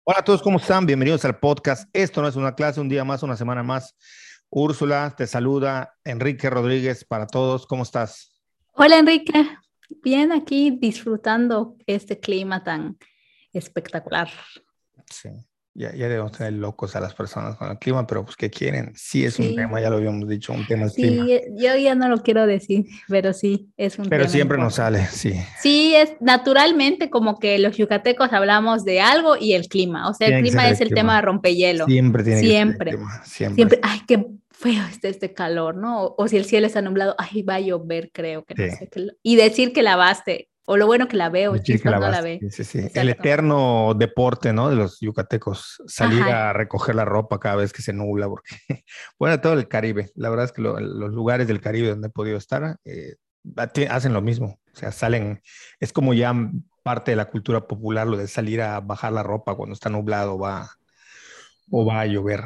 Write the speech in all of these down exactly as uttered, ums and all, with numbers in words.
Hola a todos, ¿cómo están? Bienvenidos al podcast. Esto no es una clase, un día más, una semana más. Úrsula te saluda, Enrique Rodríguez para todos. ¿Cómo estás? Hola Enrique, bien aquí disfrutando este clima tan espectacular. Sí, ya, ya debemos tener locos a las personas con el clima, pero pues ¿qué quieren? Sí es un tema, Sí, ya lo habíamos dicho, un tema el clima. sí, eh, yo ya no lo quiero decir, pero sí, es un Pero tema siempre nos importante. sale, sí. Sí, es naturalmente como que los yucatecos hablamos de algo y el clima, o sea, el Tiene que ser clima el es el tema de clima. rompehielo, Siempre tiene que ser el siempre, clima, siempre. siempre, ay, qué feo está este calor, ¿no? O, o si el cielo está nublado, ay, va a llover, creo que no Sí. sé qué. lo- Y decir que lavaste, o lo bueno que la veo, Decir que chispas la no la vas. ve. Sí, sí, sí. El Exacto. eterno deporte, ¿no? De los yucatecos, salir Ajá. a recoger la ropa cada vez que se nubla, porque, bueno, todo el Caribe, la verdad es que lo- los lugares del Caribe donde he podido estar, eh, ti- hacen lo mismo, o sea, salen, es como ya parte de la cultura popular lo de salir a bajar la ropa cuando está nublado va, o va a llover.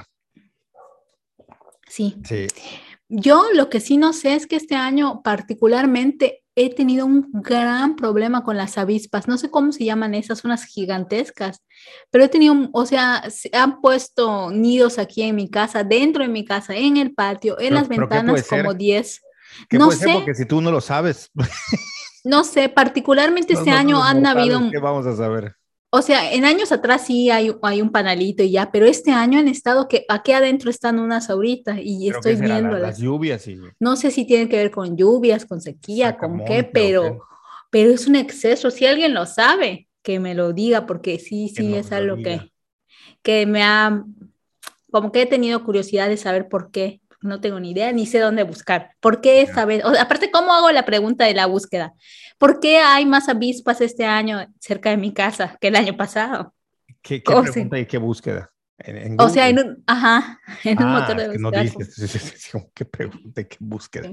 Sí, Sí, yo lo que sí no sé es que este año particularmente he tenido un gran problema con las avispas. No sé cómo se llaman esas, unas gigantescas, pero he tenido, un- o sea, se han puesto nidos aquí en mi casa, dentro de mi casa, en el patio, en las pero, pero ¿qué puede ventanas como ser? diez. ¿Qué No puede ser? sé, Porque si tú no lo sabes, no sé, particularmente no- este nosotros año los han mortales, habido. ¿qué vamos a saber? O sea, en años atrás sí hay, hay un panalito y ya, pero este año han estado que aquí adentro están unas ahorita y ¿Pero qué estoy será? La- las viéndolas. lluvias y No sé si tiene que ver con lluvias, con sequía, con qué, sacamonte o pero, qué. pero es un exceso. Si alguien lo sabe, que me lo diga, porque sí, Que sí, nos es lo algo diga. que, que me ha, como que he tenido curiosidad de saber por qué. No tengo ni idea, ni sé dónde buscar. ¿Por qué Ya. esta vez? O sea, aparte, ¿cómo hago la pregunta de la búsqueda? ¿Por qué hay más avispas este año cerca de mi casa que el año pasado? ¿Qué, qué O sea, pregunta y qué búsqueda? En, en o sea, Google. en un, ajá, en un Ah, motor es de que no búsqueda. dices. Sí, sí, sí, sí, como, ¿qué pregunta y qué búsqueda?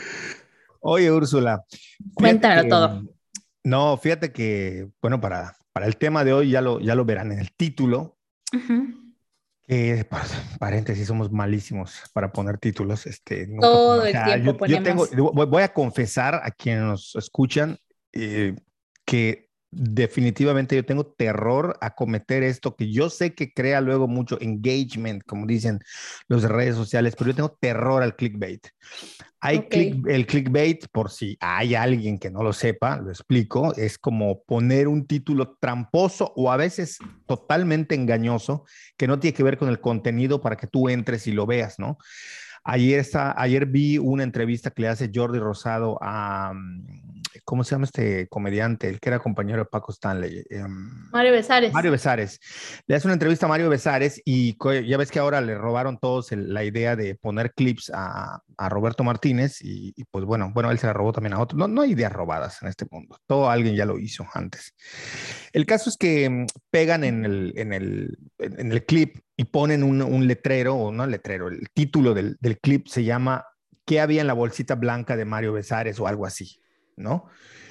Oye, Úrsula, fíjate Cuéntamelo que, todo. mm, no, fíjate que, bueno, para, para el tema de hoy ya lo, ya lo verán en el título, Ujú. que, pues, paréntesis, somos malísimos para poner títulos, este, nunca, Todo o el sea, yo, tiempo yo tengo, ponemos. voy, voy a confesar a quienes nos escuchan eh, que definitivamente yo tengo terror a cometer esto, que yo sé que crea luego mucho engagement, como dicen los de redes sociales, pero yo tengo terror al clickbait. Hay Ok. click, el clickbait, por si hay alguien que no lo sepa, lo explico, es como poner un título tramposo o a veces totalmente engañoso que no tiene que ver con el contenido para que tú entres y lo veas, ¿no? Ayer, está, ayer vi una entrevista que le hace Jordi Rosado a, ¿cómo se llama este comediante? El que era compañero de Paco Stanley. Eh, Mario Besares. Mario Besares. Le hace una entrevista a Mario Besares y ya ves que ahora le robaron todos el, la idea de poner clips a, a Roberto Martínez y, y, pues bueno, bueno, él se la robó también a otro. No, no hay ideas robadas en este mundo. Todo alguien ya lo hizo antes. El caso es que mm, pegan en el, en el, en el clip y ponen un, un letrero, o no letrero, el título del, del clip se llama ¿Qué había en la bolsita blanca de Mario Besares o algo así? ¿No?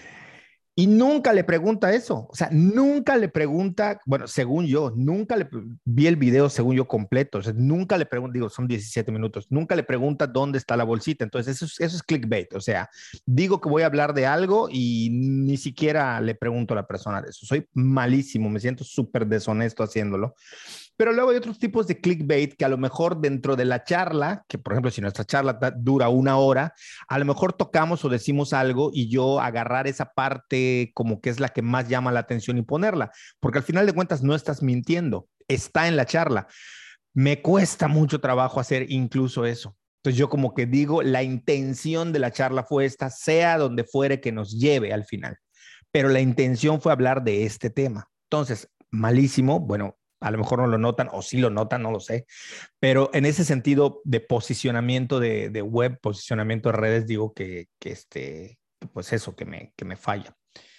Y nunca le pregunta eso, o sea, nunca le pregunta, bueno, según yo, nunca le vi el video, según yo, completo, o sea, nunca le pregunta, digo, son diecisiete minutos, nunca le pregunta dónde está la bolsita, entonces eso es, eso es clickbait, o sea, digo que voy a hablar de algo y ni siquiera le pregunto a la persona de eso, soy malísimo, me siento súper deshonesto haciéndolo, pero luego hay otros tipos de clickbait que a lo mejor dentro de la charla, que por ejemplo, si nuestra charla dura una hora, a lo mejor tocamos o decimos algo y yo agarrar esa parte como que es la que más llama la atención y ponerla, porque al final de cuentas no estás mintiendo, está en la charla. Me cuesta mucho trabajo hacer incluso eso. Entonces yo como que digo, la intención de la charla fue esta, sea donde fuere que nos lleve al final, pero la intención fue hablar de este tema. Entonces, malísimo, bueno, a lo mejor no lo notan o sí lo notan, no lo sé, pero en ese sentido de posicionamiento de, de web, posicionamiento de redes, digo que, que este, pues eso, que me, que me falla.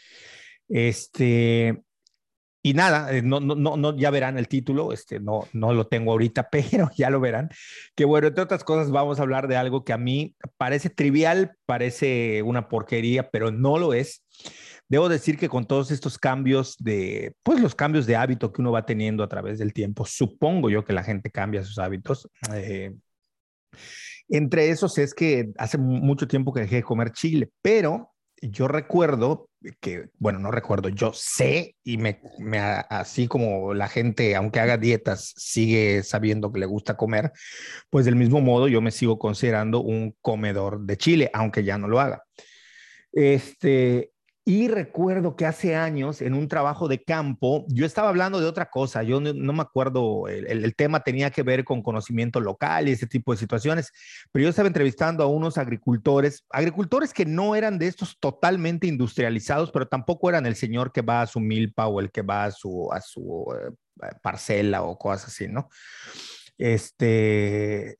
Este, y nada, eh, no, no, no, no, ya verán el título, este, no, no lo tengo ahorita, pero ya lo verán. Que bueno, entre otras cosas, vamos a hablar de algo que a mí parece trivial, parece una porquería, pero no lo es. Debo decir que con todos estos cambios de, pues los cambios de hábito que uno va teniendo a través del tiempo, supongo yo que la gente cambia sus hábitos. Eh, entre esos es que hace mucho tiempo que dejé de comer chile, pero yo recuerdo que, bueno, no recuerdo, yo sé y me, me, así como la gente, aunque haga dietas, sigue sabiendo que le gusta comer, pues del mismo modo yo me sigo considerando un comedor de chile, aunque ya no lo haga. Este, y recuerdo que hace años, en un trabajo de campo, yo estaba hablando de otra cosa, yo no, no me acuerdo, el, el, el, tema tenía que ver con conocimiento local y ese tipo de situaciones, pero yo estaba entrevistando a unos agricultores, agricultores que no eran de estos totalmente industrializados, pero tampoco eran el señor que va a su milpa o el que va a su, a su eh, parcela o cosas así, ¿no? Este,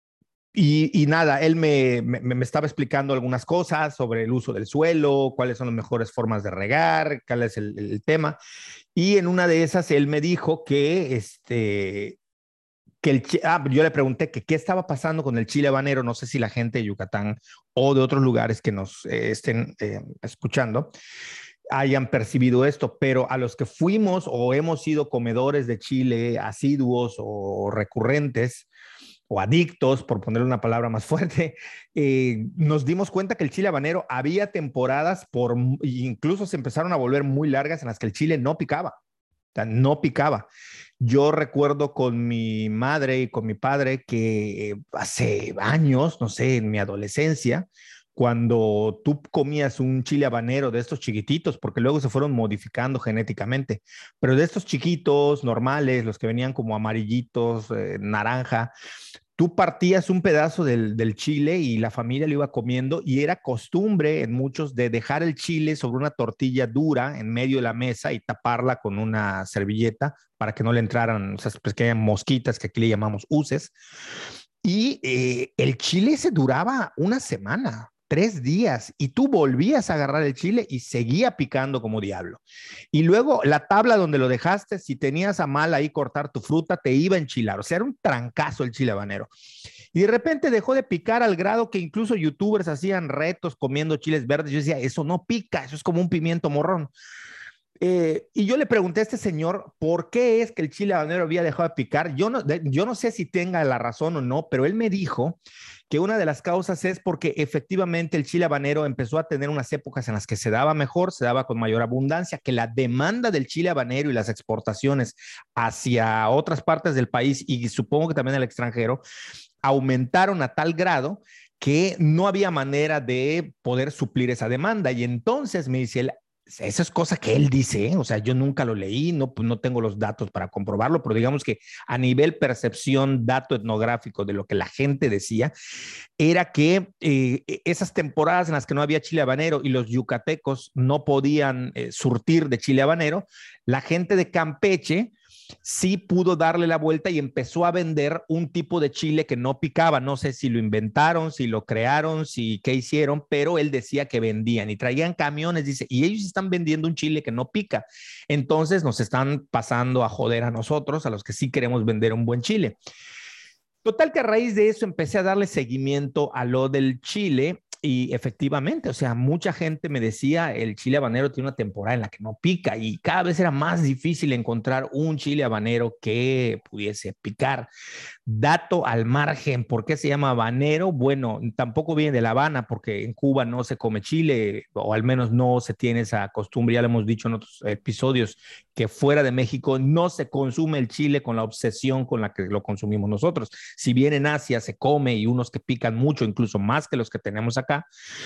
Y, y, nada, él me, me, me, estaba explicando algunas cosas sobre el uso del suelo, cuáles son las mejores formas de regar, cuál es el, el tema. Y en una de esas él me dijo que, este, que el, ah, yo le pregunté que qué estaba pasando con el chile habanero. No sé si la gente de Yucatán o de otros lugares que nos eh, estén eh, escuchando hayan percibido esto, pero a los que fuimos o hemos sido comedores de chile asiduos o recurrentes, o adictos, por ponerle una palabra más fuerte, eh, nos dimos cuenta que el chile habanero había temporadas, por, incluso se empezaron a volver muy largas en las que el chile no picaba, o sea, no picaba. Yo recuerdo con mi madre y con mi padre que eh, hace años, no sé, en mi adolescencia, cuando tú comías un chile habanero de estos chiquititos, porque luego se fueron modificando genéticamente, pero de estos chiquitos normales, los que venían como amarillitos, eh, naranja, tú partías un pedazo del, del chile y la familia lo iba comiendo y era costumbre en muchos de dejar el chile sobre una tortilla dura en medio de la mesa y taparla con una servilleta para que no le entraran esas pequeñas mosquitas que aquí le llamamos uces. Y eh, el chile se duraba una semana, tres días, y tú volvías a agarrar el chile y seguía picando como diablo. Y luego la tabla donde lo dejaste, si tenías a mal ahí cortar tu fruta, te iba a enchilar. O sea, era un trancazo el chile habanero. Y de repente dejó de picar al grado que incluso youtubers hacían retos comiendo chiles verdes. Yo decía, eso no pica, eso es como un pimiento morrón. Eh, y yo le pregunté a este señor por qué es que el chile habanero había dejado de picar. Yo no, de, yo no sé si tenga la razón o no, pero él me dijo que una de las causas es porque efectivamente el chile habanero empezó a tener unas épocas en las que se daba mejor, se daba con mayor abundancia, que la demanda del chile habanero y las exportaciones hacia otras partes del país y supongo que también al extranjero aumentaron a tal grado que no había manera de poder suplir esa demanda. Y entonces me dice él, esa es cosa que él dice, ¿eh? O sea, yo nunca lo leí, no, pues no tengo los datos para comprobarlo, pero digamos que a nivel percepción, dato etnográfico de lo que la gente decía, era que eh, esas temporadas en las que no había chile habanero y los yucatecos no podían eh, surtir de chile habanero, la gente de Campeche sí pudo darle la vuelta y empezó a vender un tipo de chile que no picaba. No sé si lo inventaron, si lo crearon, si qué hicieron, pero él decía que vendían y traían camiones, dice, y ellos están vendiendo un chile que no pica. Entonces nos están pasando a joder a nosotros, a los que sí queremos vender un buen chile. Total que a raíz de eso empecé a darle seguimiento a lo del chile y efectivamente, o sea, mucha gente me decía, el chile habanero tiene una temporada en la que no pica y cada vez era más difícil encontrar un chile habanero que pudiese picar. Dato al margen, ¿por qué se llama habanero? Bueno, tampoco viene de La Habana porque en Cuba no se come chile o al menos no se tiene esa costumbre, ya lo hemos dicho en otros episodios, que fuera de México no se consume el chile con la obsesión con la que lo consumimos nosotros. Si bien en Asia se come y unos que pican mucho, incluso más que los que tenemos acá,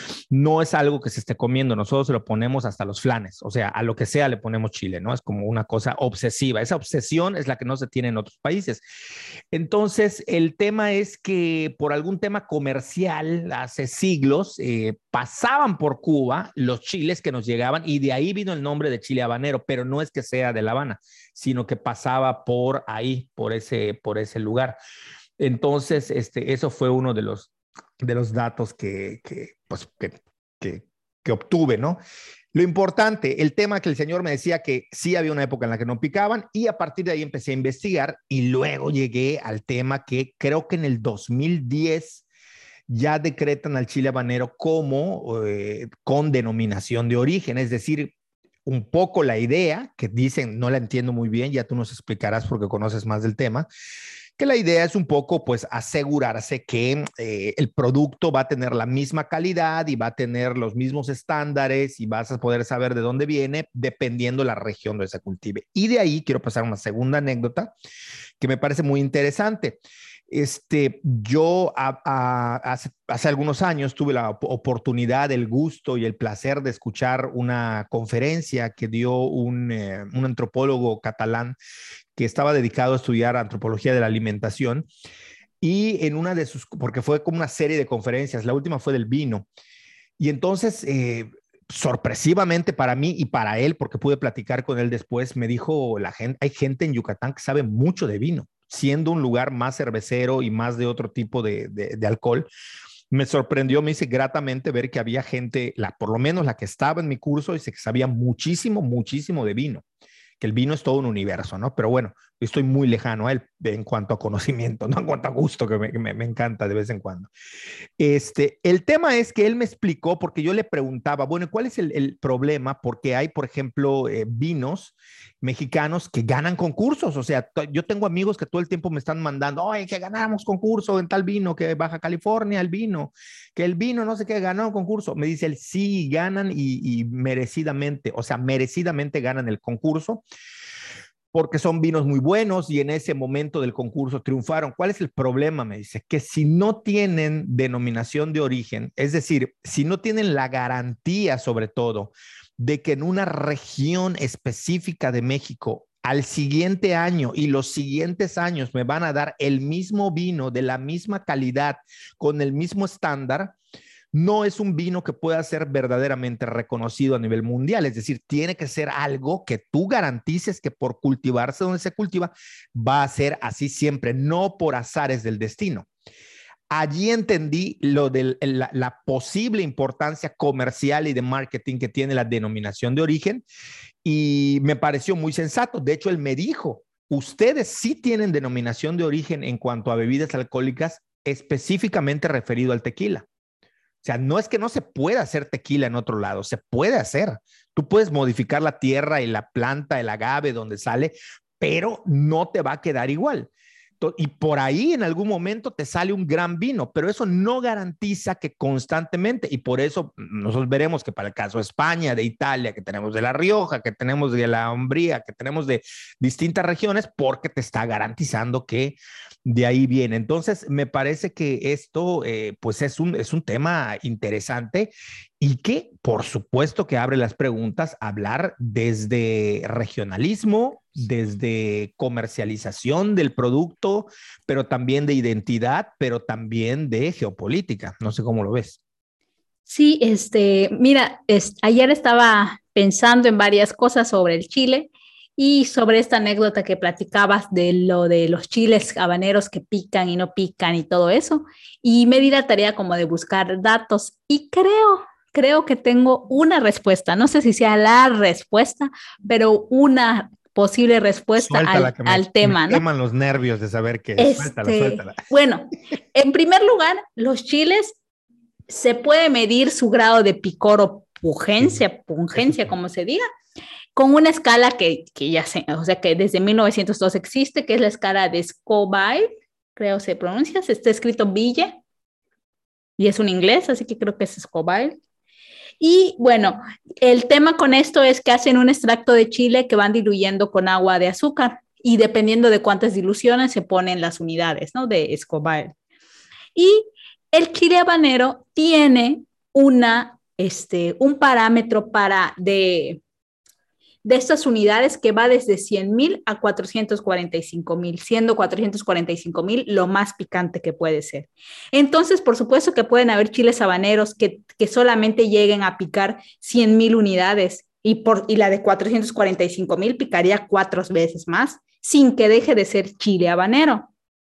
no es algo que se esté comiendo, nosotros se lo ponemos hasta los flanes, o sea, a lo que sea le ponemos chile, ¿no? Es como una cosa obsesiva, esa obsesión es la que no se tiene en otros países. Entonces, el tema es que por algún tema comercial, hace siglos, eh, pasaban por Cuba los chiles que nos llegaban y de ahí vino el nombre de chile habanero, pero no es que sea de La Habana, sino que pasaba por ahí, por ese, por ese lugar. Entonces, este, eso fue uno de los, de los datos que, que, pues, que, que, que obtuve, ¿no? Lo importante, el tema que el señor me decía que sí había una época en la que no picaban y a partir de ahí empecé a investigar y luego llegué al tema que creo que en el dos mil diez ya decretan al chile habanero como eh, con denominación de origen, es decir, un poco la idea que dicen, no la entiendo muy bien, ya tú nos explicarás porque conoces más del tema, que la idea es un poco pues asegurarse que eh, el producto va a tener la misma calidad y va a tener los mismos estándares y vas a poder saber de dónde viene dependiendo de la región donde se cultive. Y de ahí quiero pasar a una segunda anécdota que me parece muy interesante. Este, yo a, a, hace, hace algunos años tuve la oportunidad, el gusto y el placer de escuchar una conferencia que dio un, eh, un antropólogo catalán que estaba dedicado a estudiar antropología de la alimentación y en una de sus, porque fue como una serie de conferencias, la última fue del vino. Y entonces, eh, sorpresivamente para mí y para él, porque pude platicar con él después, me dijo, la gente, hay gente en Yucatán que sabe mucho de vino, siendo un lugar más cervecero y más de otro tipo de, de, de alcohol. Me sorprendió, me hice gratamente ver que había gente, la, por lo menos la que estaba en mi curso, dice que sabía muchísimo, muchísimo de vino, que el vino es todo un universo, ¿no? Pero bueno, estoy muy lejano a él en cuanto a conocimiento, no en cuanto a gusto, que me, me, me encanta de vez en cuando. Este, el tema es que él me explicó, porque yo le preguntaba, bueno, ¿cuál es el, el problema? Porque hay, por ejemplo, eh, vinos mexicanos que ganan concursos. O sea, yo tengo amigos que todo el tiempo me están mandando, oye, que ganamos concurso en tal vino, que Baja California, el vino, que el vino no sé qué, ganó un concurso. Me dice él, sí, ganan y, y merecidamente, o sea, merecidamente ganan el concurso porque son vinos muy buenos y en ese momento del concurso triunfaron. ¿Cuál es el problema? Me dice, que si no tienen denominación de origen, es decir, si no tienen la garantía sobre todo de que en una región específica de México al siguiente año y los siguientes años me van a dar el mismo vino de la misma calidad, con el mismo estándar, no es un vino que pueda ser verdaderamente reconocido a nivel mundial. Es decir, tiene que ser algo que tú garantices que por cultivarse donde se cultiva va a ser así siempre, no por azares del destino. Allí entendí lo de la, la posible importancia comercial y de marketing que tiene la denominación de origen y me pareció muy sensato. De hecho, él me dijo, ustedes sí tienen denominación de origen en cuanto a bebidas alcohólicas específicamente referido al tequila. O sea, no es que no se pueda hacer tequila en otro lado, se puede hacer. Tú puedes modificar la tierra y la planta, el agave donde sale, pero no te va a quedar igual. Y por ahí en algún momento te sale un gran vino, pero eso no garantiza que constantemente, y por eso nosotros veremos que para el caso de España, de Italia, que tenemos de La Rioja, que tenemos de la Umbría, que tenemos de distintas regiones, porque te está garantizando que de ahí viene. Entonces, me parece que esto eh, pues es un, es un tema interesante y que por supuesto que abre las preguntas a hablar desde regionalismo, desde comercialización del producto, pero también de identidad, pero también de geopolítica. No sé cómo lo ves. Sí, este, mira, es, ayer estaba pensando en varias cosas sobre el Chile y sobre esta anécdota que platicabas de lo de los chiles habaneros que pican y no pican y todo eso. Y me di la tarea como de buscar datos y creo, creo que tengo una respuesta. No sé si sea la respuesta, pero una posible respuesta Suéltala, al, que me, al me tema, ¿no? queman los nervios de saber qué es. Suéltala, Este, suéltala. bueno, en primer lugar, los chiles se puede medir su grado de picor o Sí, pungencia, eso pungencia, sí. como se diga, con una escala que, que ya sé, o sea, que desde mil novecientos dos existe, que es la escala de Scoville, creo se pronuncia, se está escrito Ville, y es un inglés, así que creo que es Scoville. Y bueno, el tema con esto es que hacen un extracto de chile que van diluyendo con agua de azúcar, y dependiendo de cuántas diluciones se ponen las unidades, ¿no? De Scoville. Y el chile habanero tiene una, este, un parámetro para de, de estas unidades que va desde cien mil a cuatrocientos cuarenta y cinco mil, siendo cuatrocientos cuarenta y cinco mil lo más picante que puede ser. Entonces, por supuesto que pueden haber chiles habaneros que, que solamente lleguen a picar cien mil unidades y, por, y la de cuatrocientos cuarenta y cinco mil picaría cuatro veces más sin que deje de ser chile habanero.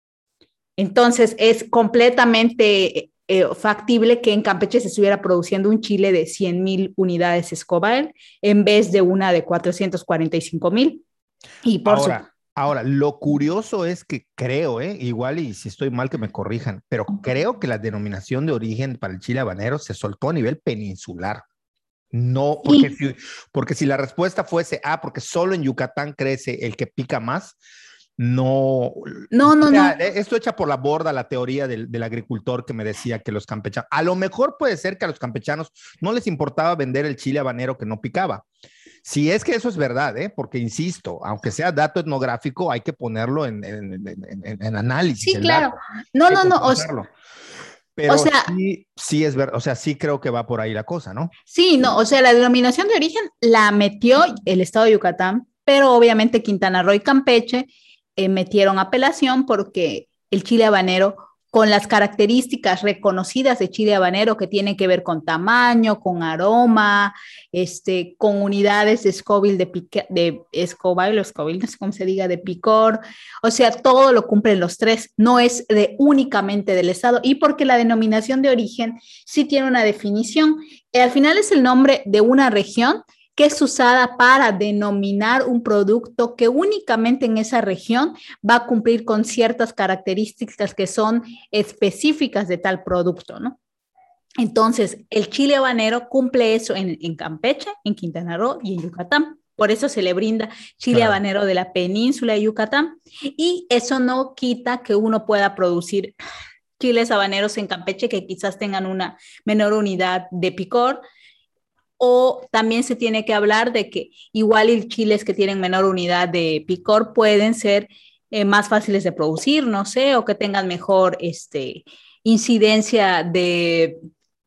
Entonces, es completamente eh, factible que en Campeche se estuviera produciendo un chile de cien mil unidades Scoville en vez de una de cuatrocientos cuarenta y cinco mil. Y por Ahora, supuesto, ahora, lo curioso es que creo, ¿eh? Igual y si estoy mal que me corrijan, pero creo que la denominación de origen para el chile habanero se soltó a nivel peninsular. No, porque sí, si, porque si la respuesta fuese, ah, porque solo en Yucatán crece el que pica más, no, No, o no, sea, no. esto echa por la borda la teoría del, del agricultor que me decía que los campechanos, a lo mejor puede ser que a los campechanos no les importaba vender el chile habanero que no picaba. Si es que eso es verdad, ¿eh? Porque insisto, aunque sea dato etnográfico, hay que ponerlo en, en, en, en análisis, Sí, el claro. dato, No, hay que no, no. O, confrontarlo. o Pero sea, sí, sí es verdad, o sea, sí creo que va por ahí la cosa, ¿no? sí, no. O sea, la denominación de origen la metió el estado de Yucatán, pero obviamente Quintana Roo y Campeche eh, metieron apelación porque el chile habanero, con las características reconocidas de chile habanero que tienen que ver con tamaño, con aroma, este, con unidades de Scoville, de, pique, de Scoville o Scoville, no sé cómo se diga, de picor, o sea, todo lo cumplen los tres, no es de únicamente del estado, y porque la denominación de origen sí tiene una definición, eh, al final es el nombre de una región que es usada para denominar un producto que únicamente en esa región va a cumplir con ciertas características que son específicas de tal producto, ¿no? Entonces, el chile habanero cumple eso en, en Campeche, en Quintana Roo y en Yucatán. Por eso se le brinda chile Claro. habanero de la península de Yucatán. Y eso no quita que uno pueda producir chiles habaneros en Campeche que quizás tengan una menor unidad de picor, o también se tiene que hablar de que igual y chiles que tienen menor unidad de picor pueden ser eh, más fáciles de producir, no sé, o que tengan mejor este, incidencia de,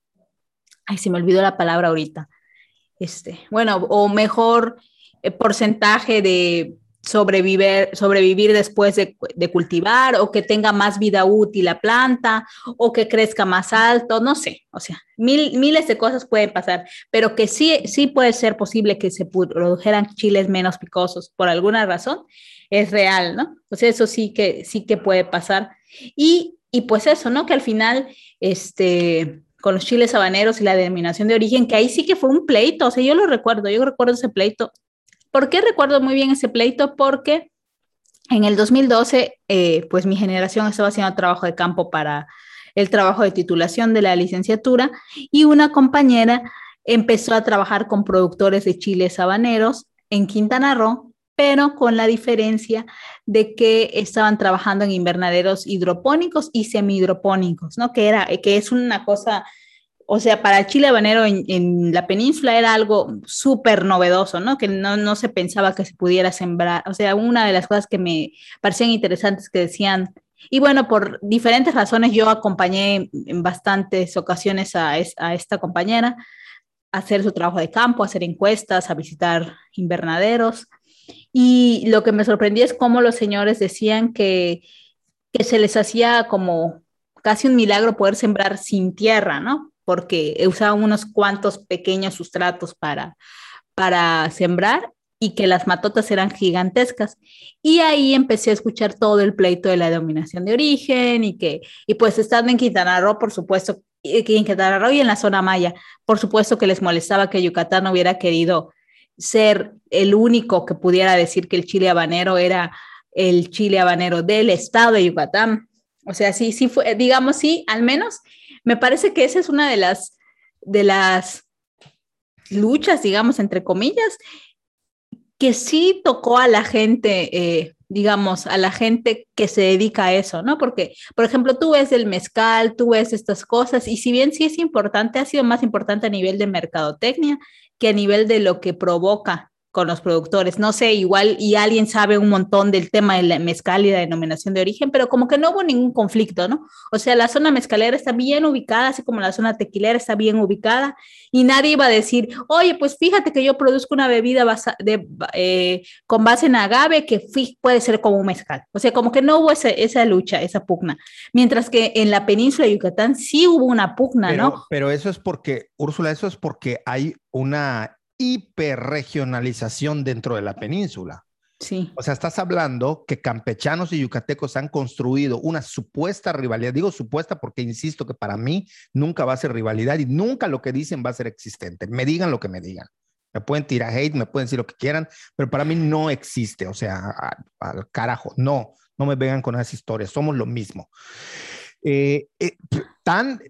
ay, se me olvidó la palabra ahorita, este, bueno, o mejor eh, porcentaje de sobrevivir, sobrevivir después de, de, cultivar, o que tenga más vida útil la planta, o que crezca más alto, no sé, o sea, mil, miles de cosas pueden pasar, pero que sí, sí puede ser posible que se produjeran chiles menos picosos por alguna razón, es real, ¿no? O sea, eso sí que, sí que puede pasar. Y, y pues eso, ¿no? Que al final, este con los chiles habaneros y la denominación de origen, que ahí sí que fue un pleito, o sea, yo lo recuerdo, yo recuerdo ese pleito. ¿Por qué recuerdo muy bien ese pleito? Porque en el dos mil doce, eh, pues mi generación estaba haciendo trabajo de campo para el trabajo de titulación de la licenciatura y una compañera empezó a trabajar con productores de chiles habaneros en Quintana Roo, pero con la diferencia de que estaban trabajando en invernaderos hidropónicos y semihidropónicos, ¿no? Que, era, que es una cosa, o sea, para el chile habanero en, en la península era algo súper novedoso, ¿no? Que no, no se pensaba que se pudiera sembrar. O sea, una de las cosas que me parecían interesantes que decían, y bueno, por diferentes razones yo acompañé en bastantes ocasiones a, es, a esta compañera a hacer su trabajo de campo, a hacer encuestas, a visitar invernaderos. Y lo que me sorprendía es cómo los señores decían que, que se les hacía como casi un milagro poder sembrar sin tierra, ¿no? Porque usaban unos cuantos pequeños sustratos para, para sembrar y que las matotas eran gigantescas. Y ahí empecé a escuchar todo el pleito de la denominación de origen y que, y pues estando en Quintana Roo, por supuesto, y en Quintana Roo y en la zona maya, por supuesto que les molestaba que Yucatán no hubiera querido ser el único que pudiera decir que el chile habanero era el chile habanero del estado de Yucatán. O sea, sí, sí fue, digamos, sí, al menos me parece que esa es una de las, de las luchas, digamos, entre comillas, que sí tocó a la gente, eh, digamos, a la gente que se dedica a eso, ¿no? Porque, por ejemplo, tú ves el mezcal, tú ves estas cosas, y si bien sí es importante, ha sido más importante a nivel de mercadotecnia que a nivel de lo que provoca con los productores. No sé, igual y alguien sabe un montón del tema del mezcal y la denominación de origen, pero como que no hubo ningún conflicto, ¿no? O sea, la zona mezcalera está bien ubicada, así como la zona tequilera está bien ubicada, y nadie iba a decir, oye, pues fíjate que yo produzco una bebida basa de, eh, con base en agave que puede ser como un mezcal. O sea, como que no hubo esa, esa lucha, esa pugna. Mientras que en la península de Yucatán sí hubo una pugna, ¿no? Pero, pero eso es porque, Úrsula, eso es porque hay una hiperregionalización dentro de la península. Sí. O sea, estás hablando que campechanos y yucatecos han construido una supuesta rivalidad. Digo supuesta porque insisto que para mí nunca va a ser rivalidad y nunca lo que dicen va a ser existente. Me digan lo que me digan. Me pueden tirar hate, me pueden decir lo que quieran, pero para mí no existe. O sea, al carajo, no, no me vengan con esas historias. Somos lo mismo. Eh, eh, tan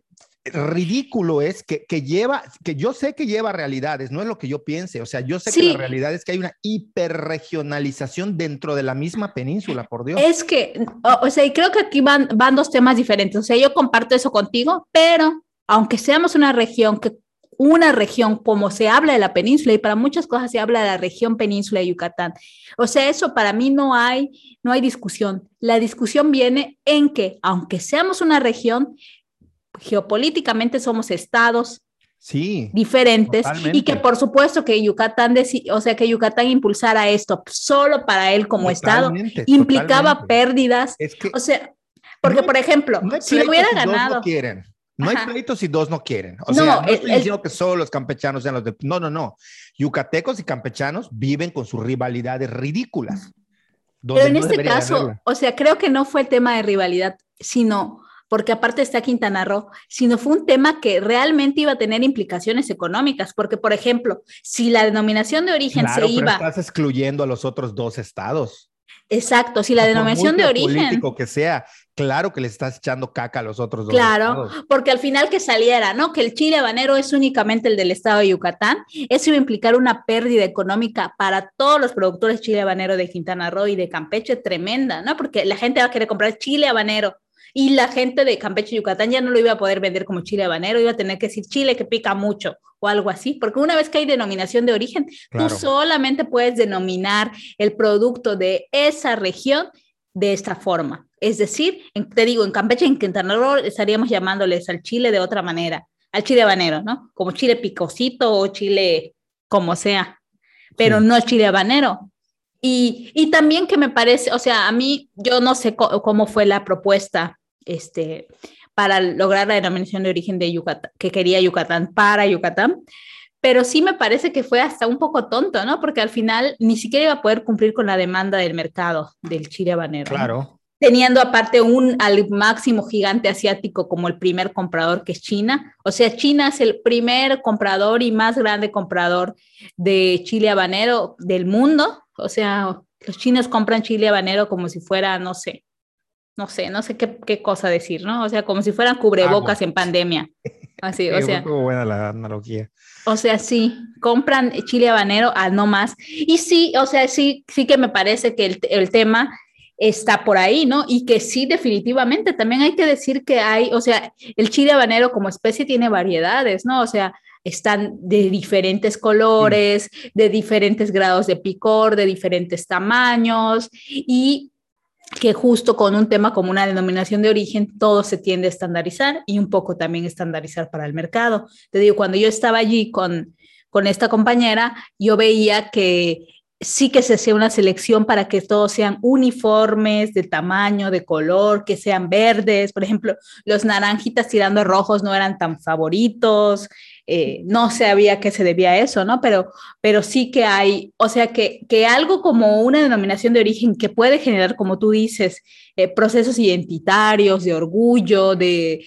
ridículo es que, que lleva, que yo sé que lleva realidades, no es lo que yo piense, o sea, yo sé Sí, que la realidad es que hay una hiperregionalización dentro de la misma península, por Dios. es que, o, o sea, y creo que aquí van, van dos temas diferentes. O sea, yo comparto eso contigo, pero aunque seamos una región que una región como se habla de la península y para muchas cosas se habla de la región península de Yucatán. O sea, eso para mí no hay, no hay discusión. La discusión viene en que, aunque seamos una región, geopolíticamente somos estados Sí, diferentes y que totalmente, por supuesto que Yucatán, o sea, que Yucatán impulsara esto solo para él como estado, totalmente, implicaba totalmente. pérdidas, Es que o sea, no porque hay, por ejemplo, no hay si lo pleitos hubiera si dos no ganado, quieren. No hay ajá, pleitos si dos no quieren. O sea, no, no el, estoy el, diciendo que solo los campechanos sean los de... No, no, no. Yucatecos y campechanos viven con sus rivalidades ridículas, pero donde en no este debería de caso, haberla. o sea, creo que no fue el tema de rivalidad, sino porque aparte está Quintana Roo, sino fue un tema que realmente iba a tener implicaciones económicas, porque por ejemplo, si la denominación de origen se Claro, pero iba, estás excluyendo a los otros dos estados. exacto, si O la sea, por muy denominación de origen geopolítico que sea, claro que le estás echando caca a los otros dos claro, estados. porque al final que saliera, ¿no? Que el chile habanero es únicamente el del estado de Yucatán, eso iba a implicar una pérdida económica para todos los productores de chile habanero de Quintana Roo y de Campeche tremenda, ¿no? Porque la gente va a querer comprar chile habanero y la gente de Campeche y Yucatán ya no lo iba a poder vender como chile habanero, iba a tener que decir chile que pica mucho o algo así, porque una vez que hay denominación de origen, tú Claro. solamente puedes denominar el producto de esa región de esta forma. Es decir, en, te digo, en Campeche y en Quintana Roo estaríamos llamándoles al chile de otra manera, al chile habanero, ¿no? Como chile picosito o chile como sea, pero Sí. no chile habanero. Y, y también que me parece, o sea, a mí, yo no sé co cómo fue la propuesta este, para lograr la denominación de origen de Yucatán, que quería Yucatán para Yucatán, pero sí me parece que fue hasta un poco tonto, ¿no? Porque al final ni siquiera iba a poder cumplir con la demanda del mercado del chile habanero, ¿no? Claro. Teniendo aparte un al máximo gigante asiático como el primer comprador que es China. O sea, China es el primer comprador y más grande comprador de chile habanero del mundo. O sea, los chinos compran chile habanero como si fuera, no sé, no sé, no sé qué, qué cosa decir, ¿no? O sea, como si fueran cubrebocas Agua. en pandemia. Así, o Sí, fue sea, como buena la analogía. o sea, sí, compran chile habanero a no más. Y sí, o sea, sí, sí que me parece que el, el tema está por ahí, ¿no? Y que sí, definitivamente, también hay que decir que hay, o sea, el chile habanero como especie tiene variedades, ¿no? O sea, están de diferentes Sí. colores, de diferentes grados de picor, de diferentes tamaños y que justo con un tema como una denominación de origen, todo se tiende a estandarizar y un poco también estandarizar para el mercado. Te digo, cuando yo estaba allí con, con esta compañera, yo veía que sí que se hacía una selección para que todos sean uniformes de tamaño, de color, que sean verdes. Por ejemplo, los naranjitas tirando a rojos no eran tan favoritos. Eh, no sabía a qué se debía a eso, ¿no? Pero, pero sí que hay, o sea, que, que algo como una denominación de origen que puede generar, como tú dices, eh, procesos identitarios, de orgullo, de,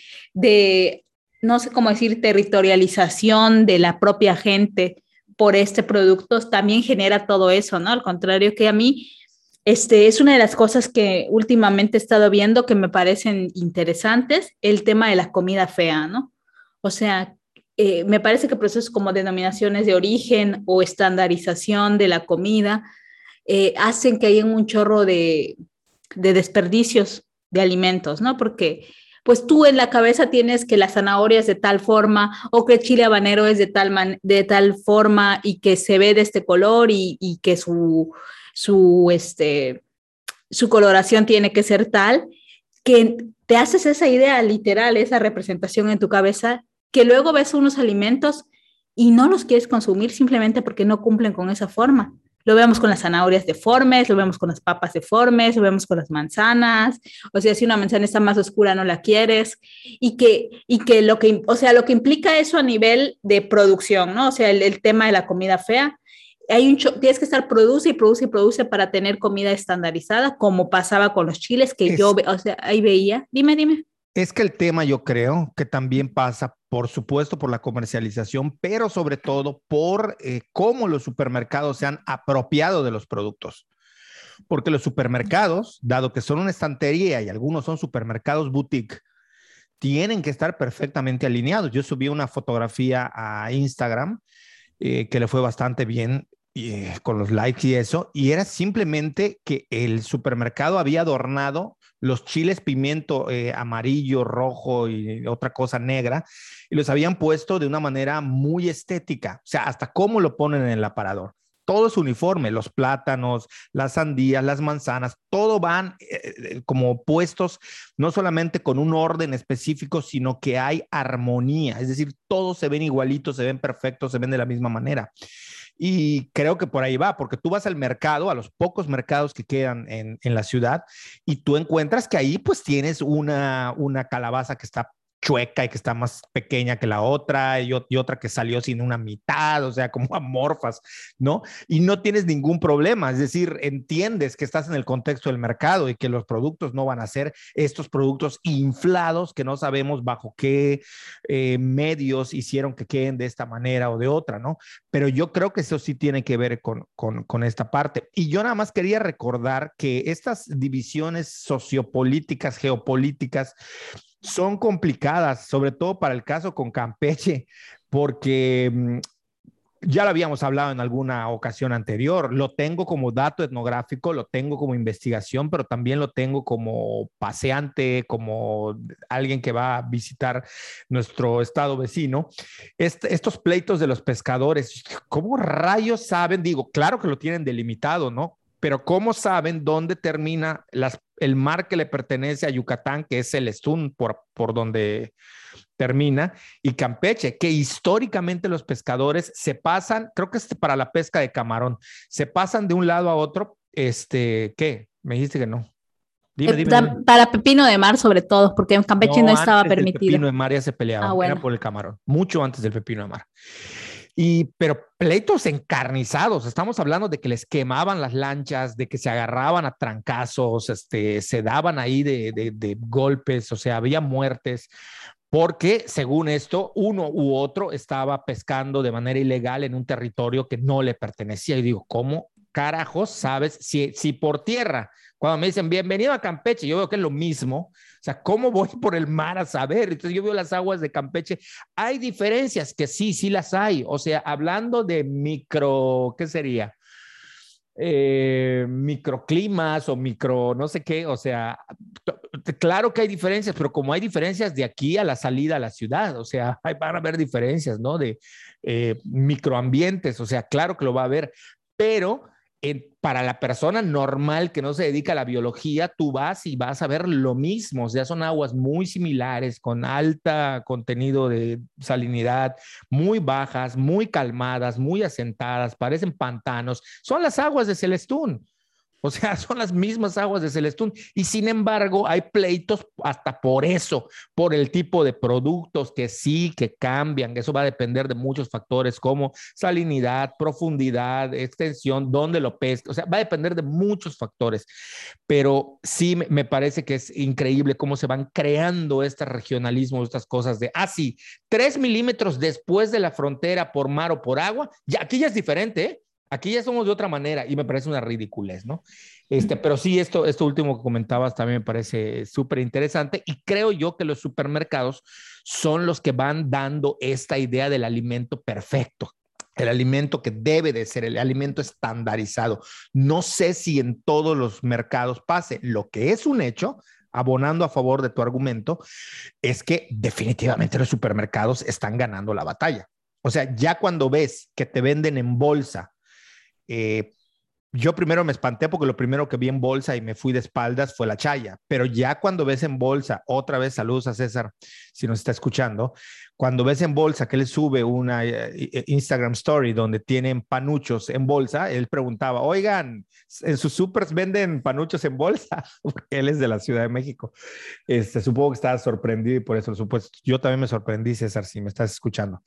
de, no sé cómo decir, territorialización de la propia gente por este producto, también genera todo eso, ¿no? Al contrario que a mí, este es una de las cosas que últimamente he estado viendo que me parecen interesantes, el tema de la comida fea, ¿no? O sea, eh, me parece que procesos como denominaciones de origen o estandarización de la comida eh, hacen que haya un chorro de, de desperdicios de alimentos, ¿no? Porque pues tú en la cabeza tienes que la zanahoria es de tal forma o que el chile habanero es de tal, man, de tal forma y que se ve de este color y, y que su, su, este, su coloración tiene que ser tal, que te haces esa idea literal, esa representación en tu cabeza, que luego ves unos alimentos y no los quieres consumir simplemente porque no cumplen con esa forma. Lo vemos con las zanahorias deformes, lo vemos con las papas deformes, lo vemos con las manzanas. O sea, si una manzana está más oscura, no la quieres. Y que, y que lo que, o sea, lo que implica eso a nivel de producción, ¿no? O sea, el, el tema de la comida fea, hay un tienes que estar produce y produce y produce para tener comida estandarizada, como pasaba con los chiles que yo, Es, o sea, ahí veía. Dime, dime. es que el tema yo creo que también pasa, por supuesto, por la comercialización, pero sobre todo por eh, cómo los supermercados se han apropiado de los productos. Porque los supermercados, dado que son una estantería y algunos son supermercados boutique, tienen que estar perfectamente alineados. Yo subí una fotografía a Instagram eh, que le fue bastante bien y, eh, con los likes y eso, y era simplemente que el supermercado había adornado los chiles pimiento eh, amarillo, rojo y otra cosa negra, y los habían puesto de una manera muy estética, o sea, hasta cómo lo ponen en el aparador. Todo es uniforme, los plátanos, las sandías, las manzanas, todo van eh, como puestos, no solamente con un orden específico, sino que hay armonía, es decir, todos se ven igualitos, se ven perfectos, se ven de la misma manera. Y creo que por ahí va, porque tú vas al mercado, a los pocos mercados que quedan en, en la ciudad, y tú encuentras que ahí pues tienes una, una calabaza que está chueca y que está más pequeña que la otra y, y, otra que salió sin una mitad, o sea, como amorfas, ¿no? Y no tienes ningún problema, es decir, entiendes que estás en el contexto del mercado y que los productos no van a ser estos productos inflados que no sabemos bajo qué eh, medios hicieron que queden de esta manera o de otra, ¿no? Pero yo creo que eso sí tiene que ver con, con, con esta parte. Y yo nada más quería recordar que estas divisiones sociopolíticas, geopolíticas, son complicadas, sobre todo para el caso con Campeche, porque mmm, ya lo habíamos hablado en alguna ocasión anterior, lo tengo como dato etnográfico, lo tengo como investigación, pero también lo tengo como paseante, como alguien que va a visitar nuestro estado vecino. Este, estos pleitos de los pescadores, ¿cómo rayos saben? Digo, claro que lo tienen delimitado, ¿no? Pero ¿cómo saben dónde termina las, el mar que le pertenece a Yucatán, que es el Estún, por, por donde termina, y Campeche, que históricamente los pescadores se pasan, creo que es para la pesca de camarón, se pasan de un lado a otro, este, ¿qué? Me dijiste que no. Dime, dime, dime. Para pepino de mar, sobre todo, porque en Campeche no, no estaba antes permitido. El pepino de mar ya se peleaban, ah, bueno. Era por el camarón, mucho antes del pepino de mar. Y, pero pleitos encarnizados, estamos hablando de que les quemaban las lanchas, de que se agarraban a trancazos, este, se daban ahí de, de, de golpes, o sea, había muertes, porque según esto, uno u otro estaba pescando de manera ilegal en un territorio que no le pertenecía. Y digo, ¿cómo carajos sabes si, si por tierra, cuando me dicen bienvenido a Campeche, yo veo que es lo mismo? O sea, ¿cómo voy por el mar a saber? Entonces yo veo las aguas de Campeche. Hay diferencias que sí, sí las hay. O sea, hablando de micro, ¿qué sería? Eh, microclimas o micro no sé qué, o sea, claro que hay diferencias, pero como hay diferencias de aquí a la salida a la ciudad, o sea, hay, van a haber diferencias, ¿no? De eh, microambientes, o sea, claro que lo va a haber, pero en, para la persona normal que no se dedica a la biología, tú vas y vas a ver lo mismo, o sea, son aguas muy similares, con alta contenido de salinidad, muy bajas, muy calmadas, muy asentadas, parecen pantanos, son las aguas de Celestún. O sea, son las mismas aguas de Celestún y sin embargo hay pleitos hasta por eso, por el tipo de productos que sí, que cambian. Eso va a depender de muchos factores como salinidad, profundidad, extensión, dónde lo pesca. O sea, va a depender de muchos factores. Pero sí me parece que es increíble cómo se van creando este regionalismo, estas cosas de, ah, sí, tres milímetros después de la frontera por mar o por agua, ya aquí ya es diferente, ¿eh? Aquí ya somos de otra manera y me parece una ridiculez, ¿no? Este, pero sí, esto, esto último que comentabas también me parece súper interesante y creo yo que los supermercados son los que van dando esta idea del alimento perfecto, el alimento que debe de ser, el alimento estandarizado. No sé si en todos los mercados pase. Lo que es un hecho, abonando a favor de tu argumento, es que definitivamente los supermercados están ganando la batalla. O sea, ya cuando ves que te venden en bolsa, Eh, yo primero me espanté porque lo primero que vi en bolsa y me fui de espaldas fue la chaya, pero ya cuando ves en bolsa, otra vez saludos a César si nos está escuchando, cuando ves en bolsa que él sube una eh, Instagram story donde tienen panuchos en bolsa, él preguntaba, oigan, ¿en sus supers venden panuchos en bolsa? Porque él es de la Ciudad de México. Este, supongo que estaba sorprendido y por eso lo supuesto. Yo también me sorprendí, César, si me estás escuchando.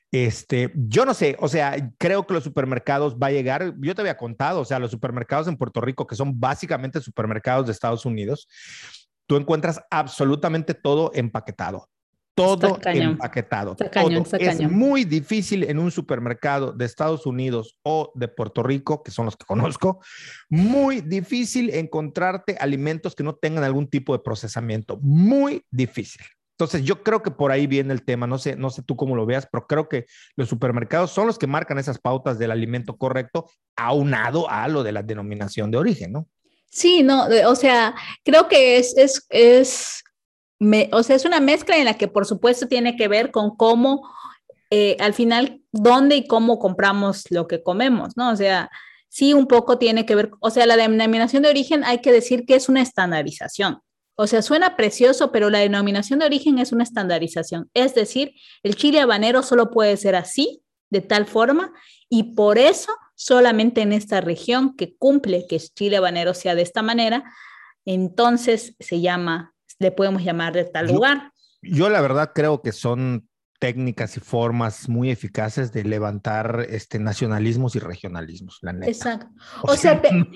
Este, yo no sé, o sea, creo que los supermercados va a llegar, yo te había contado, o sea, los supermercados en Puerto Rico, que son básicamente supermercados de Estados Unidos, tú encuentras absolutamente todo empaquetado. Todo empaquetado. Está todo. cañón, está es cañón. muy difícil en un supermercado de Estados Unidos o de Puerto Rico, que son los que conozco, muy difícil encontrarte alimentos que no tengan algún tipo de procesamiento. Muy difícil. Entonces, yo creo que por ahí viene el tema. No sé, no sé tú cómo lo veas, pero creo que los supermercados son los que marcan esas pautas del alimento correcto, aunado a lo de la denominación de origen, ¿no? Sí, no, de- o sea, creo que es, es, es, me- o sea, es una mezcla en la que por supuesto tiene que ver con cómo, eh, al final, dónde y cómo compramos lo que comemos, ¿no? O sea, sí, un poco tiene que ver, o sea, la denominación de origen hay que decir que es una estandarización. O sea, suena precioso, pero la denominación de origen es una estandarización. Es decir, el chile habanero solo puede ser así, de tal forma, y por eso solamente en esta región que cumple que el chile habanero sea de esta manera, entonces se llama, le podemos llamar de tal Yo, lugar. yo la verdad creo que son técnicas y formas muy eficaces de levantar este, nacionalismos y regionalismos, la neta. Exacto. O O sea, sea, te,